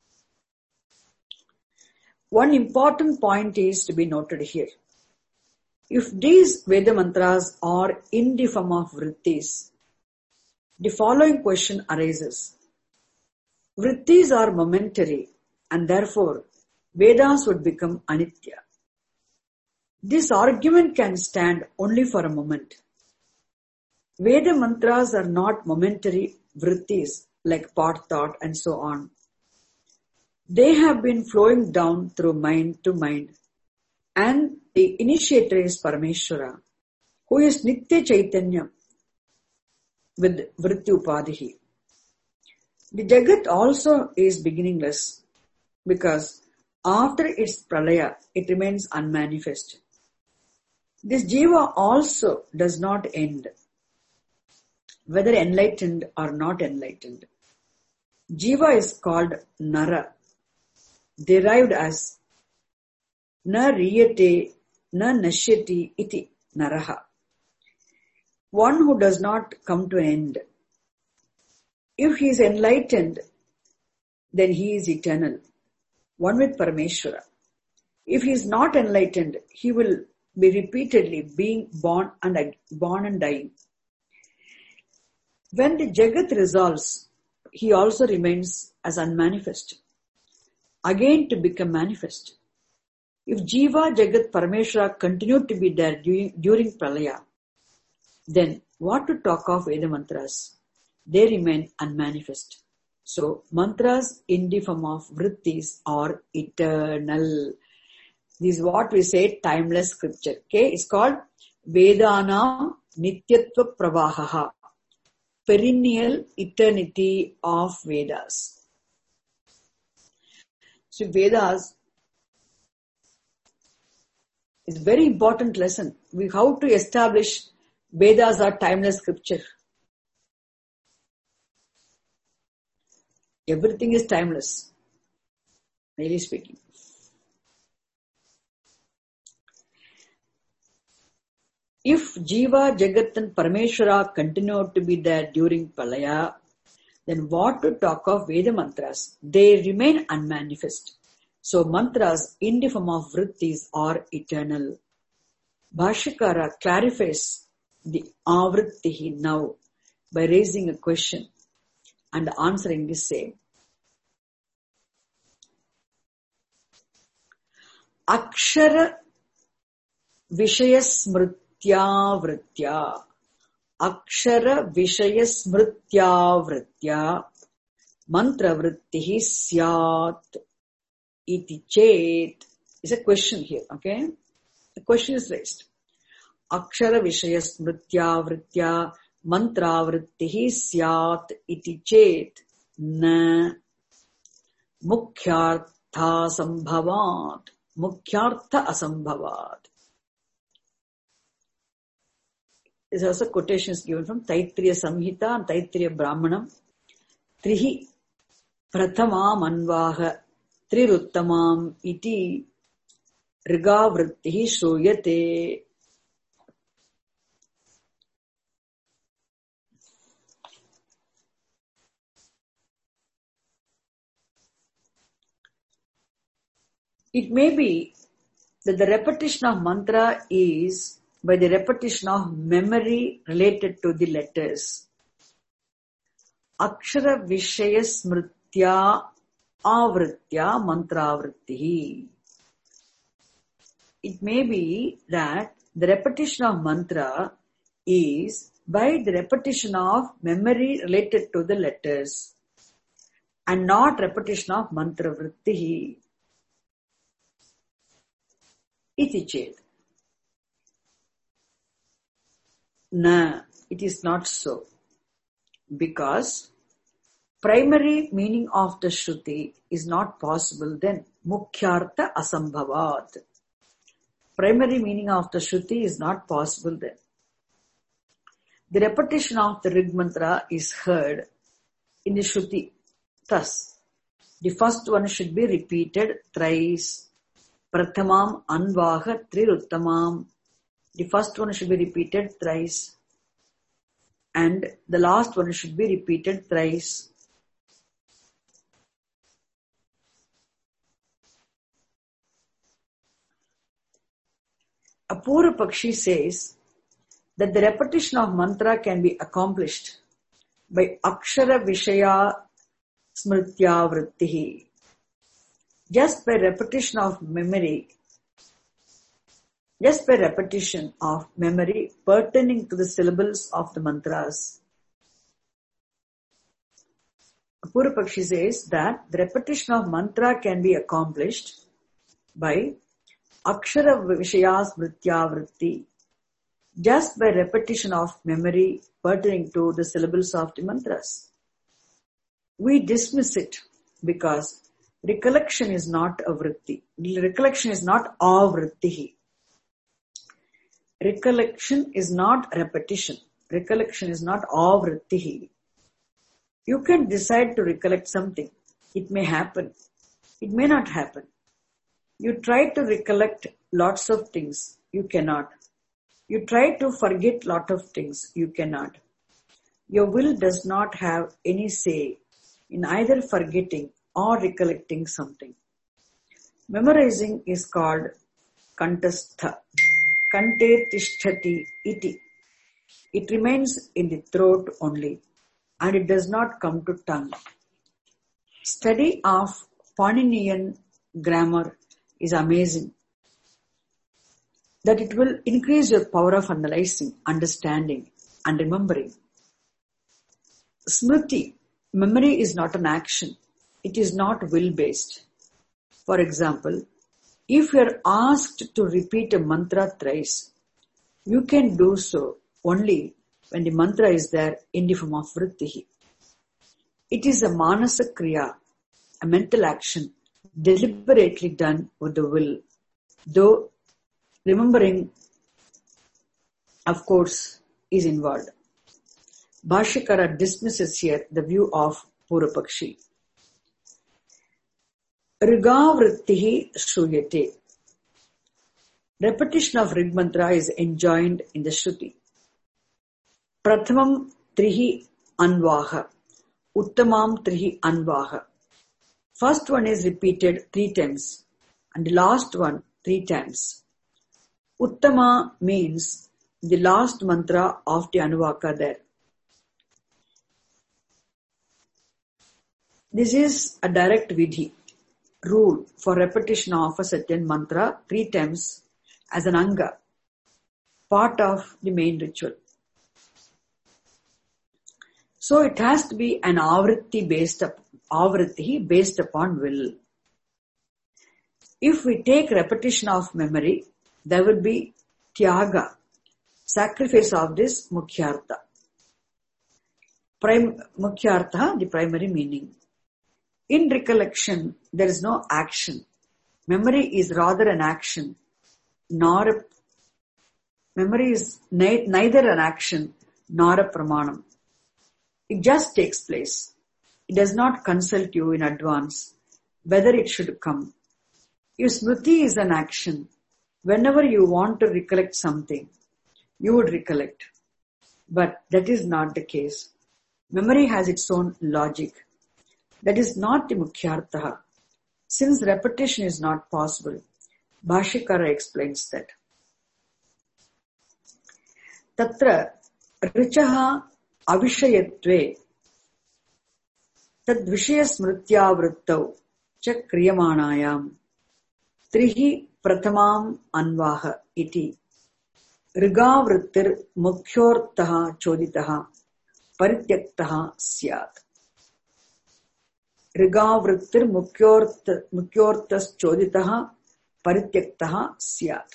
One important point is to be noted here. If these Veda mantras are in the form of vrittis, the following question arises. Vrittis are momentary and therefore Vedas would become anitya. This argument can stand only for a moment. Veda mantras are not momentary vrittis like part thought and so on. They have been flowing down through mind to mind, and the initiator is Parameshwara, who is Nitya Chaitanya with Vritti Upadhihi. The Jagat also is beginningless because after its pralaya, it remains unmanifest. This Jiva also does not end, whether enlightened or not enlightened. Jiva is called Nara, derived as Na riyate na nashyati iti naraha. One who does not come to an end. If he is enlightened, then he is eternal, one with Parameshwara. If he is not enlightened, he will be repeatedly being born and born and dying. When the Jagat resolves, he also remains as unmanifest, again to become manifest. If Jiva, Jagat, Parameshwara continue to be there during, during Pralaya, then what to talk of Veda mantras? They remain unmanifest. So, mantras in the form of vrittis are eternal. This is what we say, timeless scripture. Okay, it's called Vedanam Nityatva Pravahaha, perennial eternity of Vedas. So, Vedas is a very important lesson. We how to establish Vedas are timeless scripture. Everything is timeless, really speaking. If Jiva, Jagat and Parameshwara continue to be there during Pralaya, then what to talk of Veda mantras? They remain unmanifest. So mantras in the form of vrittis are eternal. Bhashyakara clarifies the avrittihi now by raising a question and answering the same. Akshara Vishaya Smritya Vritya Akshara Vishaya Smritya Vritya Mantra Vrittihi Syat Iti Chet is a question here, okay? The question is raised. Akshara Vishaya Smritya Vritya Mantra Vrittihi Syat Iti Chet Na Mukhyartha Sambhavat Mukhyartha Asambhavat. There is also quotations given from Taittiriya Samhita and Taittiriya Brahmanam. Trihi Prathamam Anvaha Triruttamam iti Rigavrittihi Shruyate. It may be that the repetition of mantra is by the repetition of memory related to the letters. Akshara Vishaya Smritya Avritya Mantravrittihi. It may be that the repetition of mantra is by the repetition of memory related to the letters and not repetition of mantra vrittihi. Iti chet. Na, it is not so. Because primary meaning of the Shruti is not possible then. Mukhyartha asambhavat. Primary meaning of the Shruti is not possible then. The repetition of the Rig mantra is heard in the Shruti. Thus, the first one should be repeated thrice. Prathamam Anvaha Triruttamam. The first one should be repeated thrice. And the last one should be repeated thrice. Apurva Pakshi says that the repetition of mantra can be accomplished by Akshara Vishaya Smritya Vrittihi. Just by repetition of memory, just by repetition of memory pertaining to the syllables of the mantras. Apurva Pakshi says that the repetition of mantra can be accomplished by Akshara Vishaya Smritya Vritti, just by repetition of memory pertaining to the syllables of the mantras. We dismiss it because recollection is not a vritti. Recollection is not avrittihi. Recollection is not repetition. Recollection is not avrittihi. You can decide to recollect something. It may happen. It may not happen. You try to recollect lots of things. You cannot. You try to forget lot of things. You cannot. Your will does not have any say in either forgetting or recollecting something. Memorizing is called kantastha. Kante tishtati iti. It remains in the throat only and it does not come to tongue. Study of Paninian grammar is amazing. That it will increase your power of analyzing, understanding and remembering. Smriti, memory is not an action. It is not will-based. For example, if you are asked to repeat a mantra thrice, you can do so only when the mantra is there in the form of vrittihi. It is a manasa kriya, a mental action deliberately done with the will, though remembering, of course, is involved. Bhashyakara dismisses here the view of Apurva Pakshi. Rigavrittihi Shruyate. Repetition of Rig mantra is enjoined in the Shruti. Prathamam Trihi Anvaha. Uttamam Trihi Anvaha. First one is repeated three times and the last one three times. Uttama means the last mantra of the Anuvaka there. This is a direct vidhi, rule for repetition of a certain mantra three times as an anga, part of the main ritual. So it has to be an avritti based up, avritti based upon will. If we take repetition of memory, there will be tyaga, sacrifice of this mukhyartha. Prim, mukhyartha, the primary meaning. In recollection, there is no action. Memory is rather an action, nor a, memory is ni- neither an action nor a pramanam. It just takes place. It does not consult you in advance whether it should come. If smriti is an action, whenever you want to recollect something, you would recollect. But that is not the case. Memory has its own logic. That is not the mukhyartha. Since repetition is not possible, Bhashyakara explains that. Tatra richaha avishayatve tad vishaya smrityavrittau cha kriyamanayam trihi prathamam anvaha iti rigavrittir mukhyortaha choditaha parityaktaha syat. Rigavrittir mukhyortas choditaha parityaktaha syat.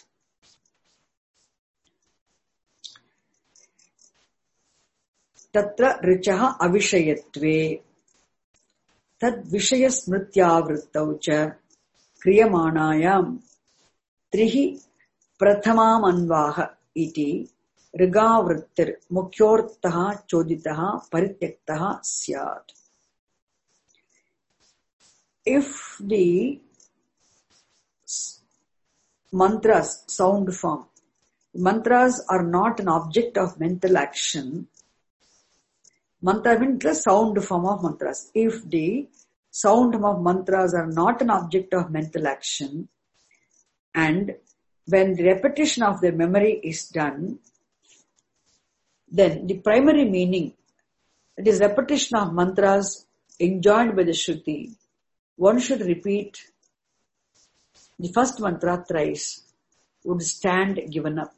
Tatra richaha avishayatve tad vishaya smrityavrittau cha kriyamanayam trihi prathamam anvaha iti rigavrittir mukhyortaha choditaha parityaktaha syat. If the mantras, sound form, mantras are not an object of mental action, mantra means the sound form of mantras. If the sound of mantras are not an object of mental action, and when the repetition of the memory is done, then the primary meaning, it is repetition of mantras enjoined by the Shruti. One should repeat the first mantra thrice, would stand given up.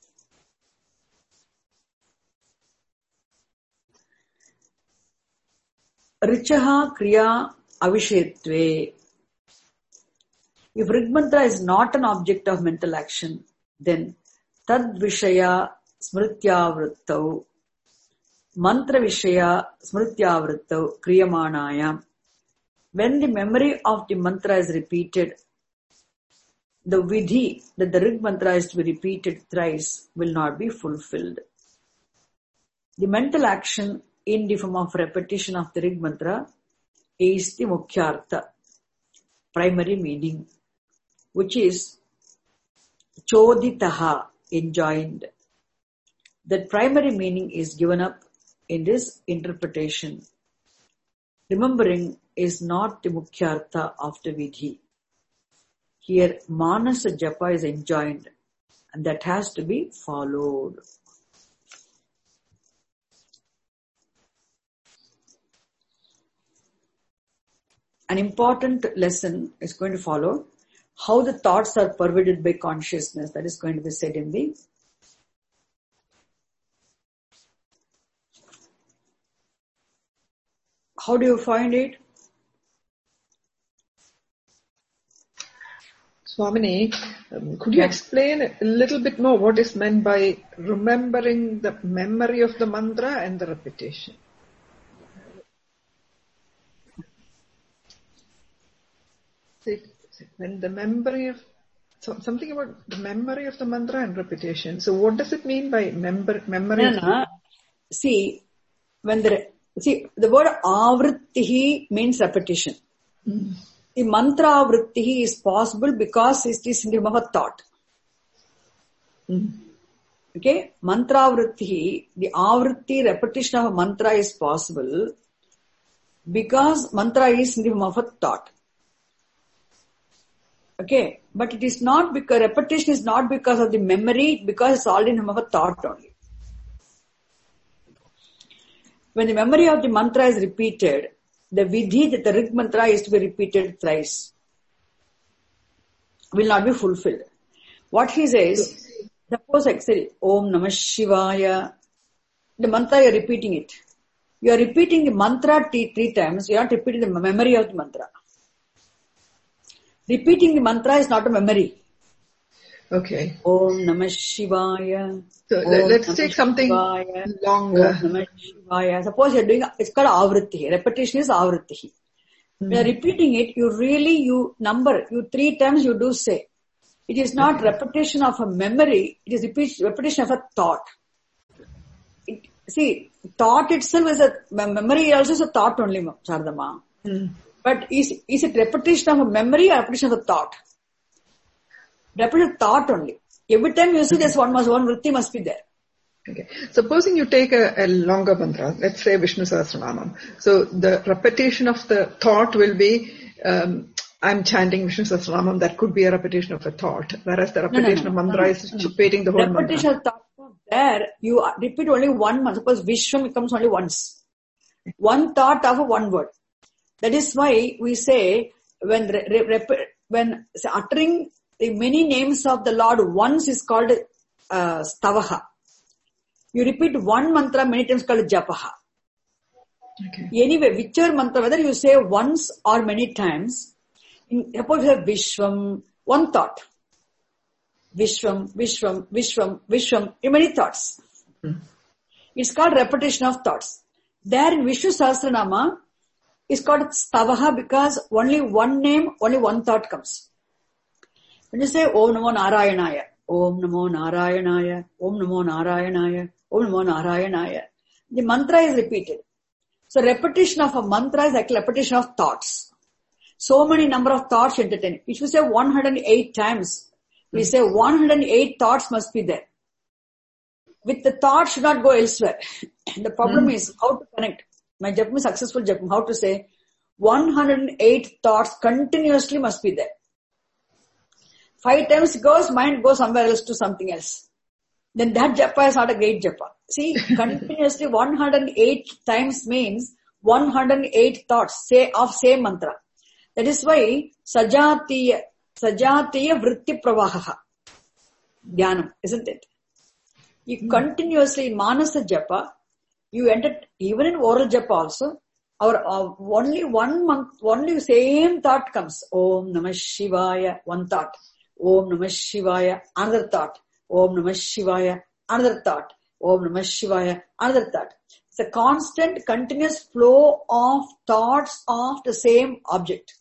Richaha kriya avishayatve. If Rig mantra is not an object of mental action, then tad vishaya smrityavrittau, mantra vishaya smrityavrittau kriyamanayam. When the memory of the mantra is repeated, the vidhi that the Rig mantra is to be repeated thrice will not be fulfilled. The mental action in the form of repetition of the Rig mantra is the mukhyartha, primary meaning, which is choditaha, enjoined. That primary meaning is given up in this interpretation. Remembering is not the mukhyartha of the vidhi. Here manasa japa is enjoined and that has to be followed. An important lesson is going to follow. How the thoughts are pervaded by consciousness, that is going to be said in the how do you find it? Swamini, um, could you yeah. explain a little bit more what is meant by remembering the memory of the mantra and the repetition? When the memory of so, something about the memory of the mantra and repetition. So, what does it mean by member, memory? No, of no. the... See, when the see the word avrittihi means repetition. Mm. The mantra avrittihi is possible because it is in the form of a thought. Mm. Okay, mantra avrittihi, the avritti repetition of a mantra is possible Because mantra is in the form of a thought. Okay, but it is not because, repetition is not because of the memory, because it's all in the form of a thought only. When the memory of the mantra is repeated, the vidhi, that the Rig mantra is to be repeated thrice, will not be fulfilled. What he says, suppose I say, Om Namah Shivaya, the mantra you are repeating it. You are repeating the mantra t- three times, you are not repeating the memory of the mantra. Repeating the mantra is not a memory. Okay. Om Namah Shivaya. So Om let's Namah take something Shivaya, longer. Om Namah Shivaya. Suppose you are doing, it's called avritti. Repetition is avritti. Mm. When you are repeating it, you really, you number, you three times you do say. It is not okay. Repetition of a memory, it is repeat, repetition of a thought. It, see, thought itself is a, memory also is a thought only, Sharadama. Mm. But is, is it repetition of a memory or repetition of a thought? Repetition of thought only. Every time you see this one must, one vritti must be there. Okay. Supposing you take a, a longer mantra, let's say Vishnu Sahasranamam. So the repetition of the thought will be, um, I'm chanting Vishnu Sahasranamam, that could be a repetition of a thought. Whereas the repetition no, no, no, of mantra no, is no, no. repeating the whole repetition mantra. Repetition of thought, there you repeat only one mantra. Suppose Vishwam comes only once. One thought of one word. That is why we say, when re, re, when say, uttering the many names of the Lord once is called uh, stavaha. You repeat one mantra many times called japaha. Okay. Anyway, whichever mantra, whether you say once or many times, in, suppose you have Vishwam, one thought. Vishwam, Vishwam, Vishwam, Vishwam, in many thoughts. Hmm. It's called repetition of thoughts. There in Vishnu Sahasranama, it's called stavaha because only one name, only one thought comes. When you say Om Namo Narayanaya, Om Namo Narayanaya, Om Namo Narayanaya, Om Namo Narayanaya, the mantra is repeated. So repetition of a mantra is like repetition of thoughts. So many number of thoughts entertained. If you say one hundred eight times, we say one hundred eight thoughts must be there. With the thought should not go elsewhere. The problem mm. is how to connect. My japam is successful japam. How to say one hundred eight thoughts continuously must be there. Five times goes, mind goes somewhere else to something else. Then that japa is not a great japa. See, continuously one hundred eight times means one hundred eight thoughts say of same mantra. That is why sajatiya, sajatiya vritti pravaha. Dhyanam, isn't it? You mm. continuously in manasa japa, you enter, even in oral japa also, our uh, only one month, only same thought comes. Om Namah Shivaya, one thought. Om Namah Shivaya, another thought. Om Namah Shivaya, another thought. Om Namah Shivaya, another thought. It's a constant, continuous flow of thoughts of the same object.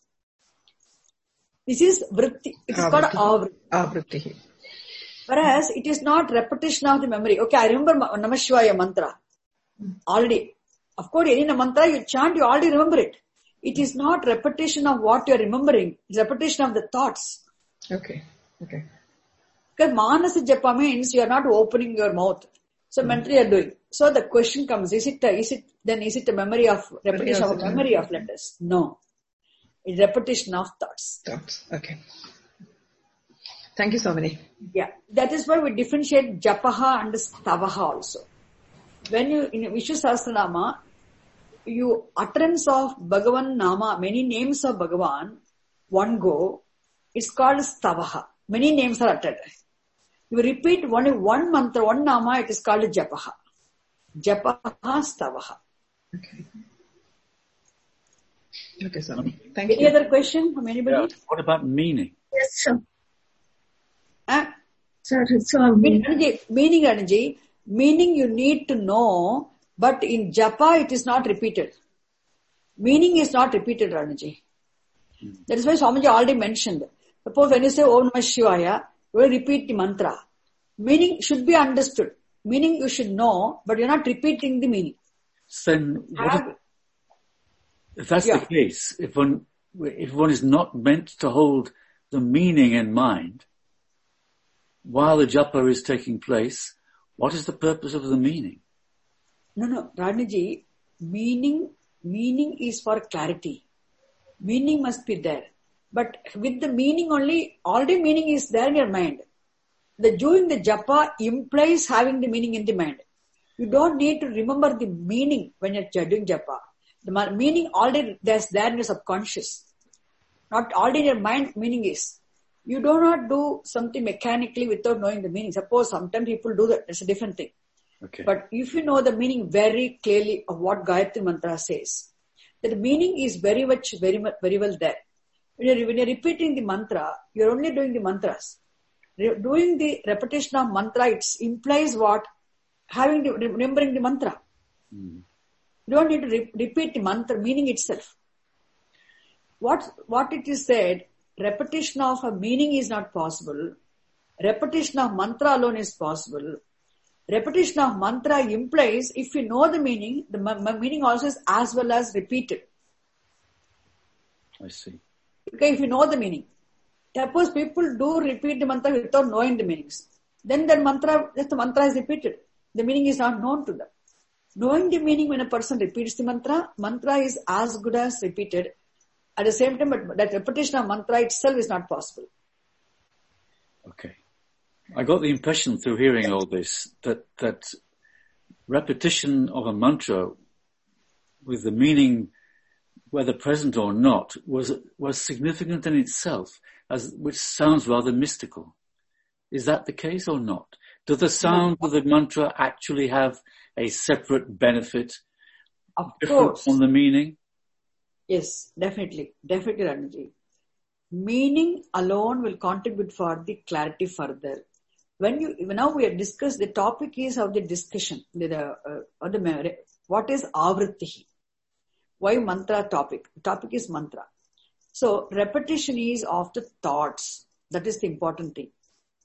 This is vritti. It is called avritti. Avritti. Whereas it is not repetition of the memory. Okay, I remember Namah Shivaya mantra. Already. Of course, any mantra you chant, you already remember it. It is not repetition of what you are remembering. It's repetition of the thoughts. Okay. Okay. Because manasa japa means you are not opening your mouth. So mm. mentally you are doing. So the question comes, is it, a, is it, then is it a memory of, repetition of a memory of letters? No. It's repetition of thoughts. Thoughts. Okay. Thank you so many. Yeah. That is why we differentiate japaha and stavaha also. When you, in Vishnu Sahasranama, you utterance of Bhagavan Nama, many names of Bhagavan, one go, it's called stavaha. Many names are uttered. You repeat only one mantra, one nama, it is called japaha. Japaha stavaha. Okay. Okay, sir. Thank Any you. other question from anybody? Yeah. What about meaning? Yes, sir. Uh, Sir, so meaning, meaning, Ranji, meaning you need to know, but in japa it is not repeated. Meaning is not repeated, Ranji. Hmm. That is why Swamiji already mentioned. Suppose when you say Om Namah Shivaya, you will repeat the mantra. Meaning should be understood. Meaning you should know, but you're not repeating the meaning. Then what Have, if, if that's yeah. the case, if one, if one is not meant to hold the meaning in mind, while the japa is taking place, what is the purpose of the meaning? No, no, Raniji, meaning Meaning is for clarity. Meaning must be there. But with the meaning only, already meaning is there in your mind. The doing the japa implies having the meaning in the mind. You don't need to remember the meaning when you're doing japa. The meaning already there's there in your subconscious. Not already in your mind meaning is. You do not do something mechanically without knowing the meaning. Suppose sometimes people do that. That's a different thing. Okay. But if you know the meaning very clearly of what Gayatri Mantra says, the meaning is very much, very much, very well there. When you're, when you're repeating the mantra, you're only doing the mantras. Re- doing the repetition of mantra, it implies what? Having the, remembering the mantra. Mm. You don't need to re- repeat the mantra, meaning itself. What, what it is said, repetition of a meaning is not possible. Repetition of mantra alone is possible. Repetition of mantra implies, if you know the meaning, the m- meaning also is as well as repeated. I see. Okay, if you know the meaning. Suppose people do repeat the mantra without knowing the meanings. Then that mantra, just the mantra is repeated. The meaning is not known to them. Knowing the meaning when a person repeats the mantra, mantra is as good as repeated. At the same time, but that repetition of mantra itself is not possible. Okay. I got the impression through hearing all this that, that repetition of a mantra with the meaning, whether present or not, was, was significant in itself, as, which sounds rather mystical. Is that the case or not? Does the sound of the mantra actually have a separate benefit Of different course. from the meaning? Yes, definitely. Definitely, Ranji. Meaning alone will contribute for the clarity further. When you, now we have discussed, the topic is of the discussion, the, uh, uh, the, what is avritti? Why mantra topic? The topic is mantra. So repetition is of the thoughts. That is the important thing.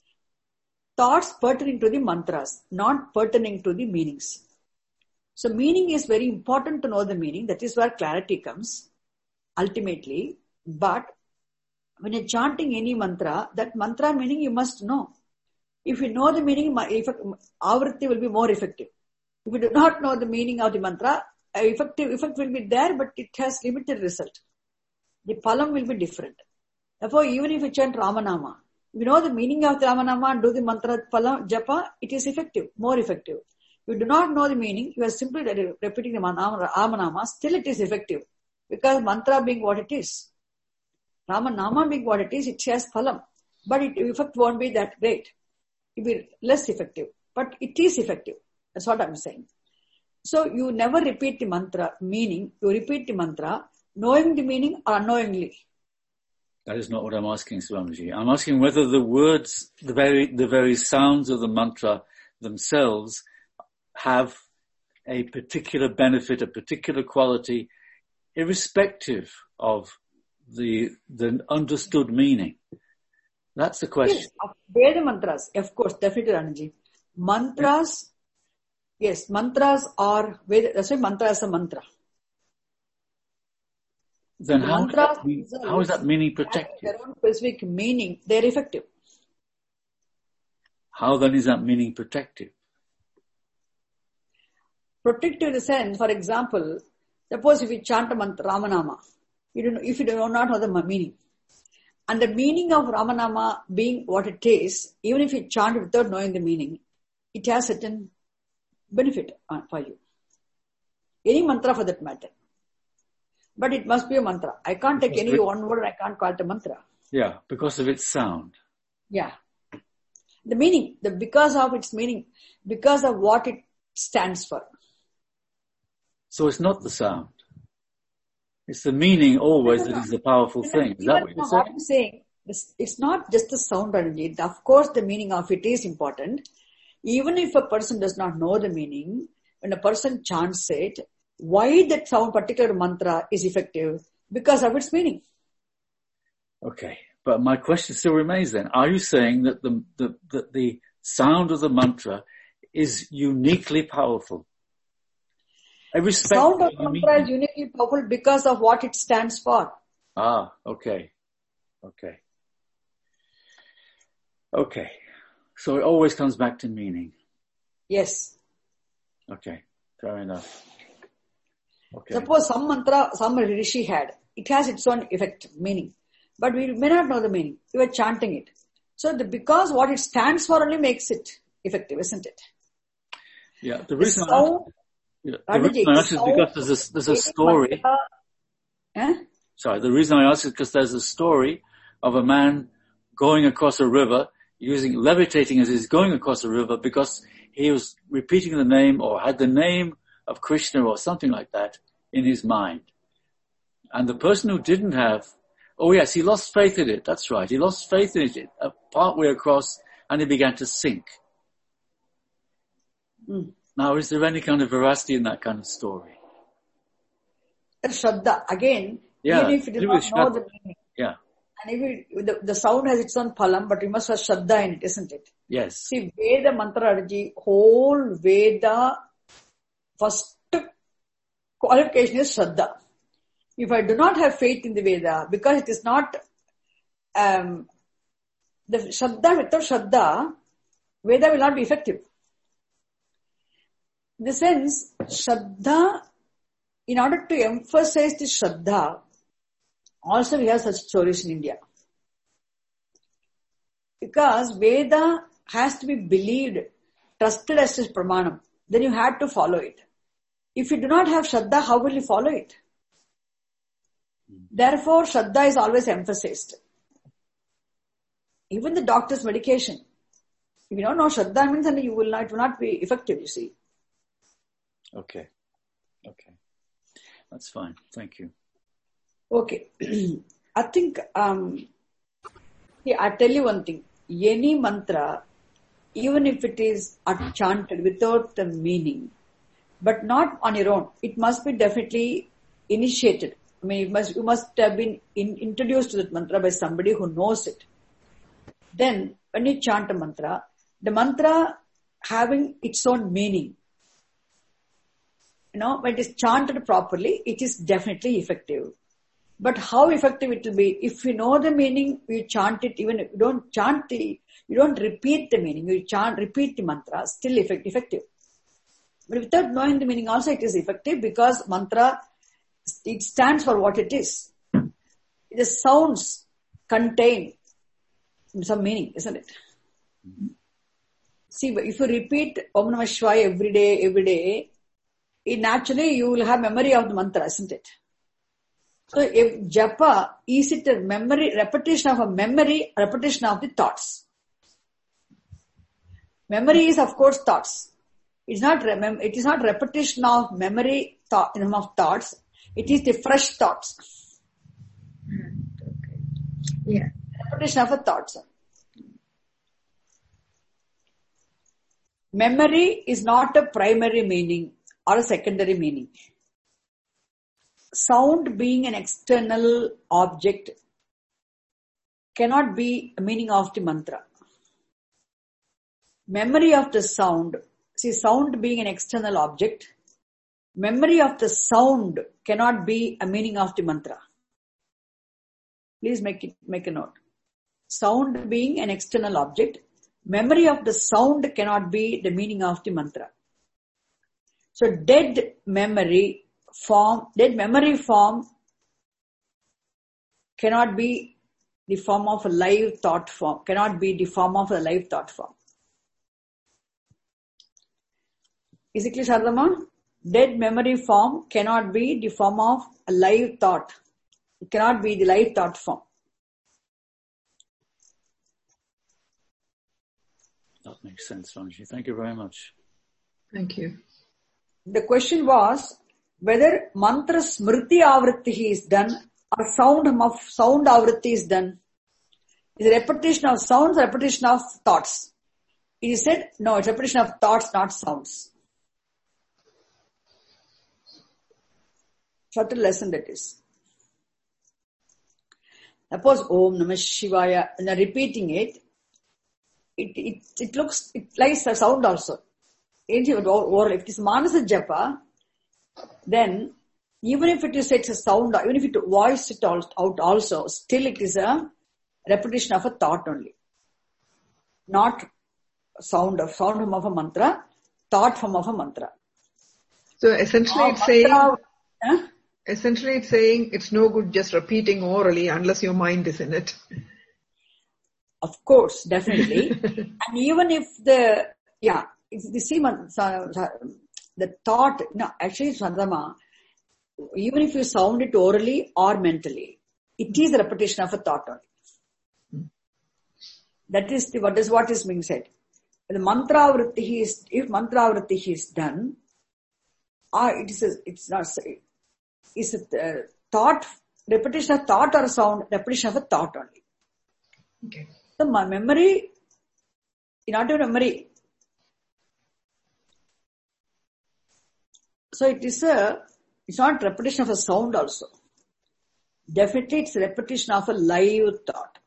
Thoughts pertaining to the mantras, not pertaining to the meanings. So meaning is very important to know the meaning. That is where clarity comes, ultimately. But when you're chanting any mantra, that mantra meaning you must know. If you know the meaning, avritti will be more effective. If you do not know the meaning of the mantra, effective effect will be there, but it has limited result. The phalam will be different. Therefore, even if you chant Ramanama, if you know the meaning of the Ramanama and do the mantra phalam japa, it is effective, more effective. If you do not know the meaning, you are simply repeating the Ramanama, still it is effective. Because mantra being what it is. Ramanama being what it is, it has phalam. But it effect won't be that great. It will be less effective. But it is effective. That's what I'm saying. So you never repeat the mantra meaning, you repeat the mantra knowing the meaning or unknowingly. That is not what I'm asking, Swamiji. I'm asking whether the words, the very, the very sounds of the mantra themselves have a particular benefit, a particular quality, irrespective of the, the understood meaning. That's the question. Yes, of Veda mantras, of course, definitely, Ranji. Mantras, yes, mantras are, Veda, that's why mantra is a mantra. Then the how, mantras is that, how is that meaning protected? Their own specific meaning, they're effective. How then is that meaning protective? Protective in the sense, for example, suppose if you chant a mantra, Ramanama, you don't, if you do not know the meaning, and the meaning of Ramanama being what it is, even if you chant without knowing the meaning, it has certain benefit for you. Any mantra for that matter. But it must be a mantra. I can't take any one word, I can't call it a mantra. Yeah, because of its sound. Yeah. The meaning, the because of its meaning, because of what it stands for. So it's not the sound. It's the meaning always that is the powerful thing. Is that what you're saying? I'm saying, it's not just the sound only. Of course, the meaning of it is important. Even if a person does not know the meaning, when a person chants it, why that sound particular mantra is effective? Because of its meaning. Okay, but my question still remains then. Are you saying that the, the, that the sound of the mantra is uniquely powerful? The sound of the mantra is uniquely powerful because of what it stands for. Ah, okay. Okay. Okay. So it always comes back to meaning. Yes. Okay, fair enough. Okay. Suppose some mantra, some rishi had, it has its own effect, meaning. But we may not know the meaning. We were chanting it. So the, because what it stands for only makes it effective, isn't it? Yeah, the reason the sound, I, yeah, the reason I ask is because there's a, there's a story. Eh? Sorry, the reason I ask is because there's a story of a man going across a river, using levitating as he's going across a river because he was repeating the name or had the name of Krishna or something like that in his mind. And the person who didn't have, oh yes, he lost faith in it. That's right. He lost faith in it uh, partway across and he began to sink. Mm. Now, is there any kind of veracity in that kind of story? Shraddha, again, yeah, even if it does not Shraddha. know the meaning. Yeah. And if it, the, the sound has its own phalam, but you must have Shraddha in it, isn't it? Yes. See, Veda Mantra Arji, whole Veda, first qualification is Shraddha. If I do not have faith in the Veda, because it is not, um, the Shraddha, without Shraddha, Veda will not be effective. In the sense, Shraddha, in order to emphasize the Shraddha, also we have such stories in India. Because Veda has to be believed, trusted as is Pramanam. Then you have to follow it. If you do not have Shraddha, how will you follow it? Therefore, Shraddha is always emphasized. Even the doctor's medication. If you don't know Shraddha means, then you will not, it will not be effective, you see. Okay. Okay. That's fine. Thank you. Okay. I think, um, yeah, I tell you one thing. Any mantra, even if it is chanted without the meaning, but not on your own, it must be definitely initiated. I mean, you must, you must have been in, introduced to that mantra by somebody who knows it. Then, when you chant a mantra, the mantra having its own meaning, you know, when it is chanted properly, it is definitely effective. But how effective it will be? If you know the meaning, you chant it, even if you don't chant the, you don't repeat the meaning, you chant, repeat the mantra, still effect, effective. But without knowing the meaning also it is effective because mantra, it stands for what it is. The sounds contain some meaning, isn't it? Mm-hmm. See, if you repeat Om Namah Shivaya every day, every day, it naturally you will have memory of the mantra, isn't it? So if japa, is it a memory, repetition of a memory, repetition of the thoughts? Memory is of course thoughts. It's not, remem- it is not repetition of memory thought, of thoughts. It is the fresh thoughts. Okay. Yeah. Repetition of a thoughts. Memory is not a primary meaning or a secondary meaning. Sound being an external object cannot be a meaning of the mantra. Memory of the sound, see, sound being an external object, memory of the sound cannot be a meaning of the mantra. Please make it, make a note. Sound being an external object, memory of the sound cannot be the meaning of the mantra. So dead memory form, dead memory form cannot be the form of a live thought form, cannot be the form of a live thought form. Is it clear, Shardama? Dead memory form cannot be the form of a live thought. It cannot be the live thought form. That makes sense, Swamiji. Thank you very much. Thank you. The question was whether mantra smriti avritti is done or sound of sound avritti is done. Is a repetition of sounds, repetition of thoughts. He said, no, it's repetition of thoughts, not sounds. Subtle lesson that is. Suppose Om Namah Shivaya, and repeating it, it, it, it looks, it likes a sound also. Or if it is Manasa Japa, then even if it is it's a sound, even if it voice it out also, still it is a repetition of a thought only. Not sound of sound of a mantra, thought form of a mantra. So essentially uh, it's saying, Huh? Essentially, it's saying it's no good just repeating orally unless your mind is in it. Of course, definitely. And even if the, yeah, it's the same, the thought, no, actually, Sandama, even if you sound it orally or mentally, it is a repetition of a thought only. That is the, what is what is being said. The mantra vritti is, if mantra vritti is done, or it is, a, it's not, it's a uh, thought, repetition of thought or sound, repetition of a thought only. Okay. So my memory, not your memory. So it is a, it's not repetition of a sound also. Definitely it's a repetition of a live thought.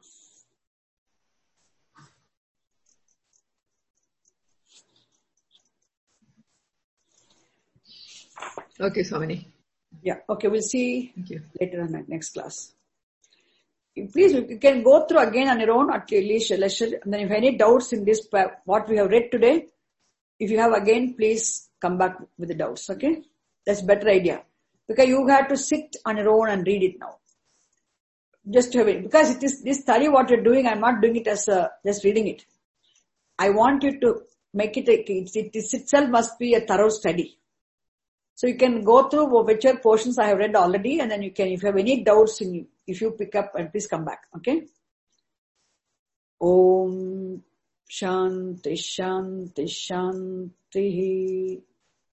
Okay, Swamini. Yeah, okay, we'll see Thank you. later in the next class. Please, you can go through again on your own at your leisure. And then if any doubts in this, what we have read today, if you have again, please come back with the doubts, okay? That's a better idea. Because you have to sit on your own and read it now. Just to have it. Because it is, this study what you're doing, I'm not doing it as a, just reading it. I want you to make it, a, it, it itself must be a thorough study. So you can go through whichever portions I have read already, and then you can, if you have any doubts in you, if you pick up, and please come back, okay? Om Shanti Shanti Shanti.